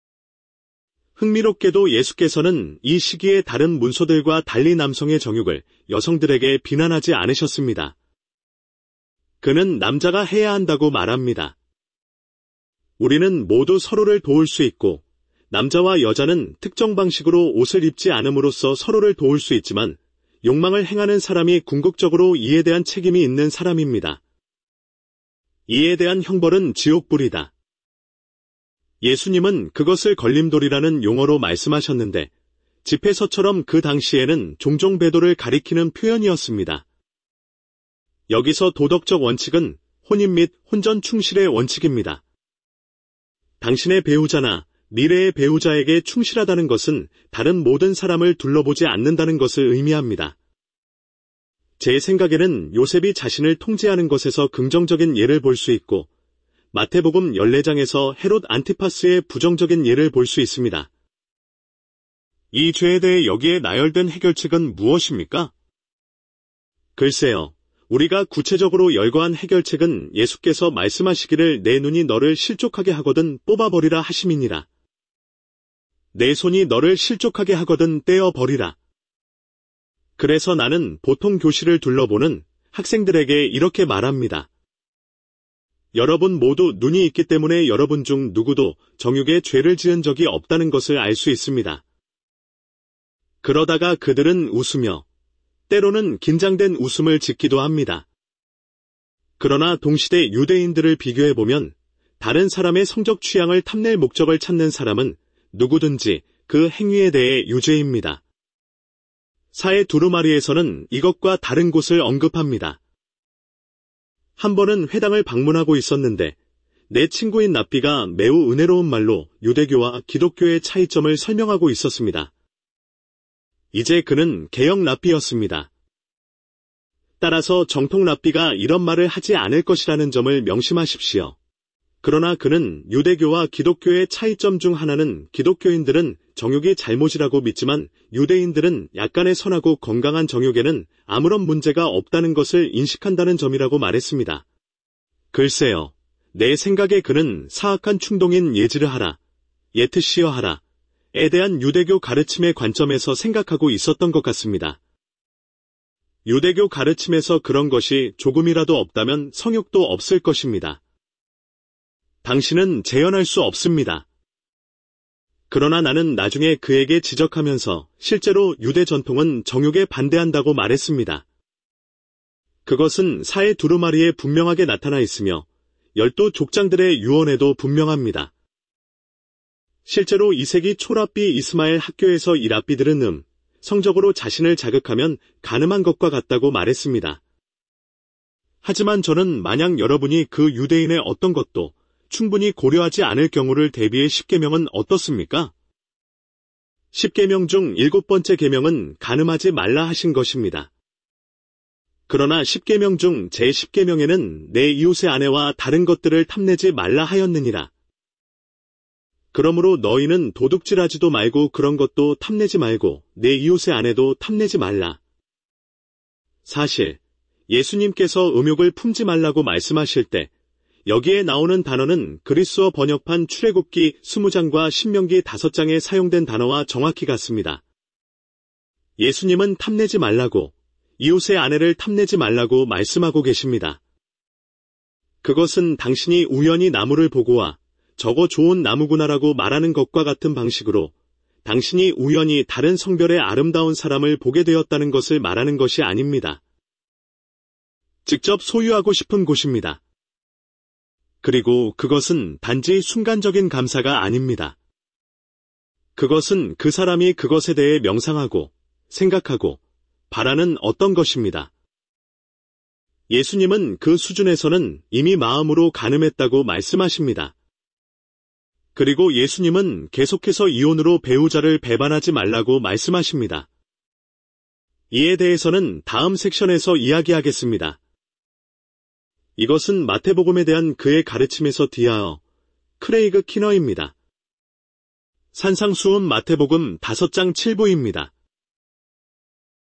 흥미롭게도 예수께서는 이 시기에 다른 문서들과 달리 남성의 정욕을 여성들에게 비난하지 않으셨습니다. 그는 남자가 해야 한다고 말합니다. 우리는 모두 서로를 도울 수 있고 남자와 여자는 특정 방식으로 옷을 입지 않음으로써 서로를 도울 수 있지만 욕망을 행하는 사람이 궁극적으로 이에 대한 책임이 있는 사람입니다. 이에 대한 형벌은 지옥불이다. 예수님은 그것을 걸림돌이라는 용어로 말씀하셨는데 집회서처럼 그 당시에는 종종 배도를 가리키는 표현이었습니다. 여기서 도덕적 원칙은 혼인 및 혼전 충실의 원칙입니다. 당신의 배우자나 미래의 배우자에게 충실하다는 것은 다른 모든 사람을 둘러보지 않는다는 것을 의미합니다. 제 생각에는 요셉이 자신을 통제하는 것에서 긍정적인 예를 볼 수 있고, 마태복음 십사 장에서 헤롯 안티파스의 부정적인 예를 볼 수 있습니다. 이 죄에 대해 여기에 나열된 해결책은 무엇입니까? 글쎄요. 우리가 구체적으로 열거한 해결책은 예수께서 말씀하시기를 내 눈이 너를 실족하게 하거든 뽑아버리라 하심이니라. 내 손이 너를 실족하게 하거든 떼어버리라. 그래서 나는 보통 교실을 둘러보는 학생들에게 이렇게 말합니다. 여러분 모두 눈이 있기 때문에 여러분 중 누구도 정욕의 죄를 지은 적이 없다는 것을 알 수 있습니다. 그러다가 그들은 웃으며 때로는 긴장된 웃음을 짓기도 합니다. 그러나 동시대 유대인들을 비교해보면 다른 사람의 성적 취향을 탐낼 목적을 찾는 사람은 누구든지 그 행위에 대해 유죄입니다. 사회 두루마리에서는 이것과 다른 곳을 언급합니다. 한 번은 회당을 방문하고 있었는데 내 친구인 납비가 매우 은혜로운 말로 유대교와 기독교의 차이점을 설명하고 있었습니다. 이제 그는 개혁 랍비였습니다. 따라서 정통 랍비가 이런 말을 하지 않을 것이라는 점을 명심하십시오. 그러나 그는 유대교와 기독교의 차이점 중 하나는 기독교인들은 정욕이 잘못이라고 믿지만 유대인들은 약간의 선하고 건강한 정욕에는 아무런 문제가 없다는 것을 인식한다는 점이라고 말했습니다. 글쎄요. 내 생각에 그는 사악한 충동인 예지를 하라, 예트시어 하라, 에 대한 유대교 가르침의 관점에서 생각하고 있었던 것 같습니다. 유대교 가르침에서 그런 것이 조금이라도 없다면 성욕도 없을 것입니다. 당신은 재현할 수 없습니다. 그러나 나는 나중에 그에게 지적하면서 실제로 유대 전통은 정욕에 반대한다고 말했습니다. 그것은 사회 두루마리에 분명하게 나타나 있으며 열두 족장들의 유언에도 분명합니다. 실제로 이 세기 초랍비 이스마엘 학교에서 이 랍비들은 음, 성적으로 자신을 자극하면 가늠한 것과 같다고 말했습니다. 하지만 저는 만약 여러분이 그 유대인의 어떤 것도 충분히 고려하지 않을 경우를 대비해 십계명은 어떻습니까? 십계명 중 일곱 번째 계명은 간음하지 말라 하신 것입니다. 그러나 십계명 중 제십 계명에는 내 이웃의 아내와 다른 것들을 탐내지 말라 하였느니라. 그러므로 너희는 도둑질하지도 말고 그런 것도 탐내지 말고 내 이웃의 아내도 탐내지 말라. 사실 예수님께서 음욕을 품지 말라고 말씀하실 때 여기에 나오는 단어는 그리스어 번역판 출애굽기 이십 장과 신명기 다섯 장에 사용된 단어와 정확히 같습니다. 예수님은 탐내지 말라고, 이웃의 아내를 탐내지 말라고 말씀하고 계십니다. 그것은 당신이 우연히 나무를 보고 와 저거 좋은 나무구나라고 말하는 것과 같은 방식으로 당신이 우연히 다른 성별의 아름다운 사람을 보게 되었다는 것을 말하는 것이 아닙니다. 직접 소유하고 싶은 곳입니다. 그리고 그것은 단지 순간적인 감사가 아닙니다. 그것은 그 사람이 그것에 대해 명상하고 생각하고 바라는 어떤 것입니다. 예수님은 그 수준에서는 이미 마음으로 간음했다고 말씀하십니다. 그리고 예수님은 계속해서 이혼으로 배우자를 배반하지 말라고 말씀하십니다. 이에 대해서는 다음 섹션에서 이야기하겠습니다. 이것은 마태복음에 대한 그의 가르침에서 디아어 크레이그 키너입니다. 산상수훈 마태복음 다섯 장 칠 부입니다.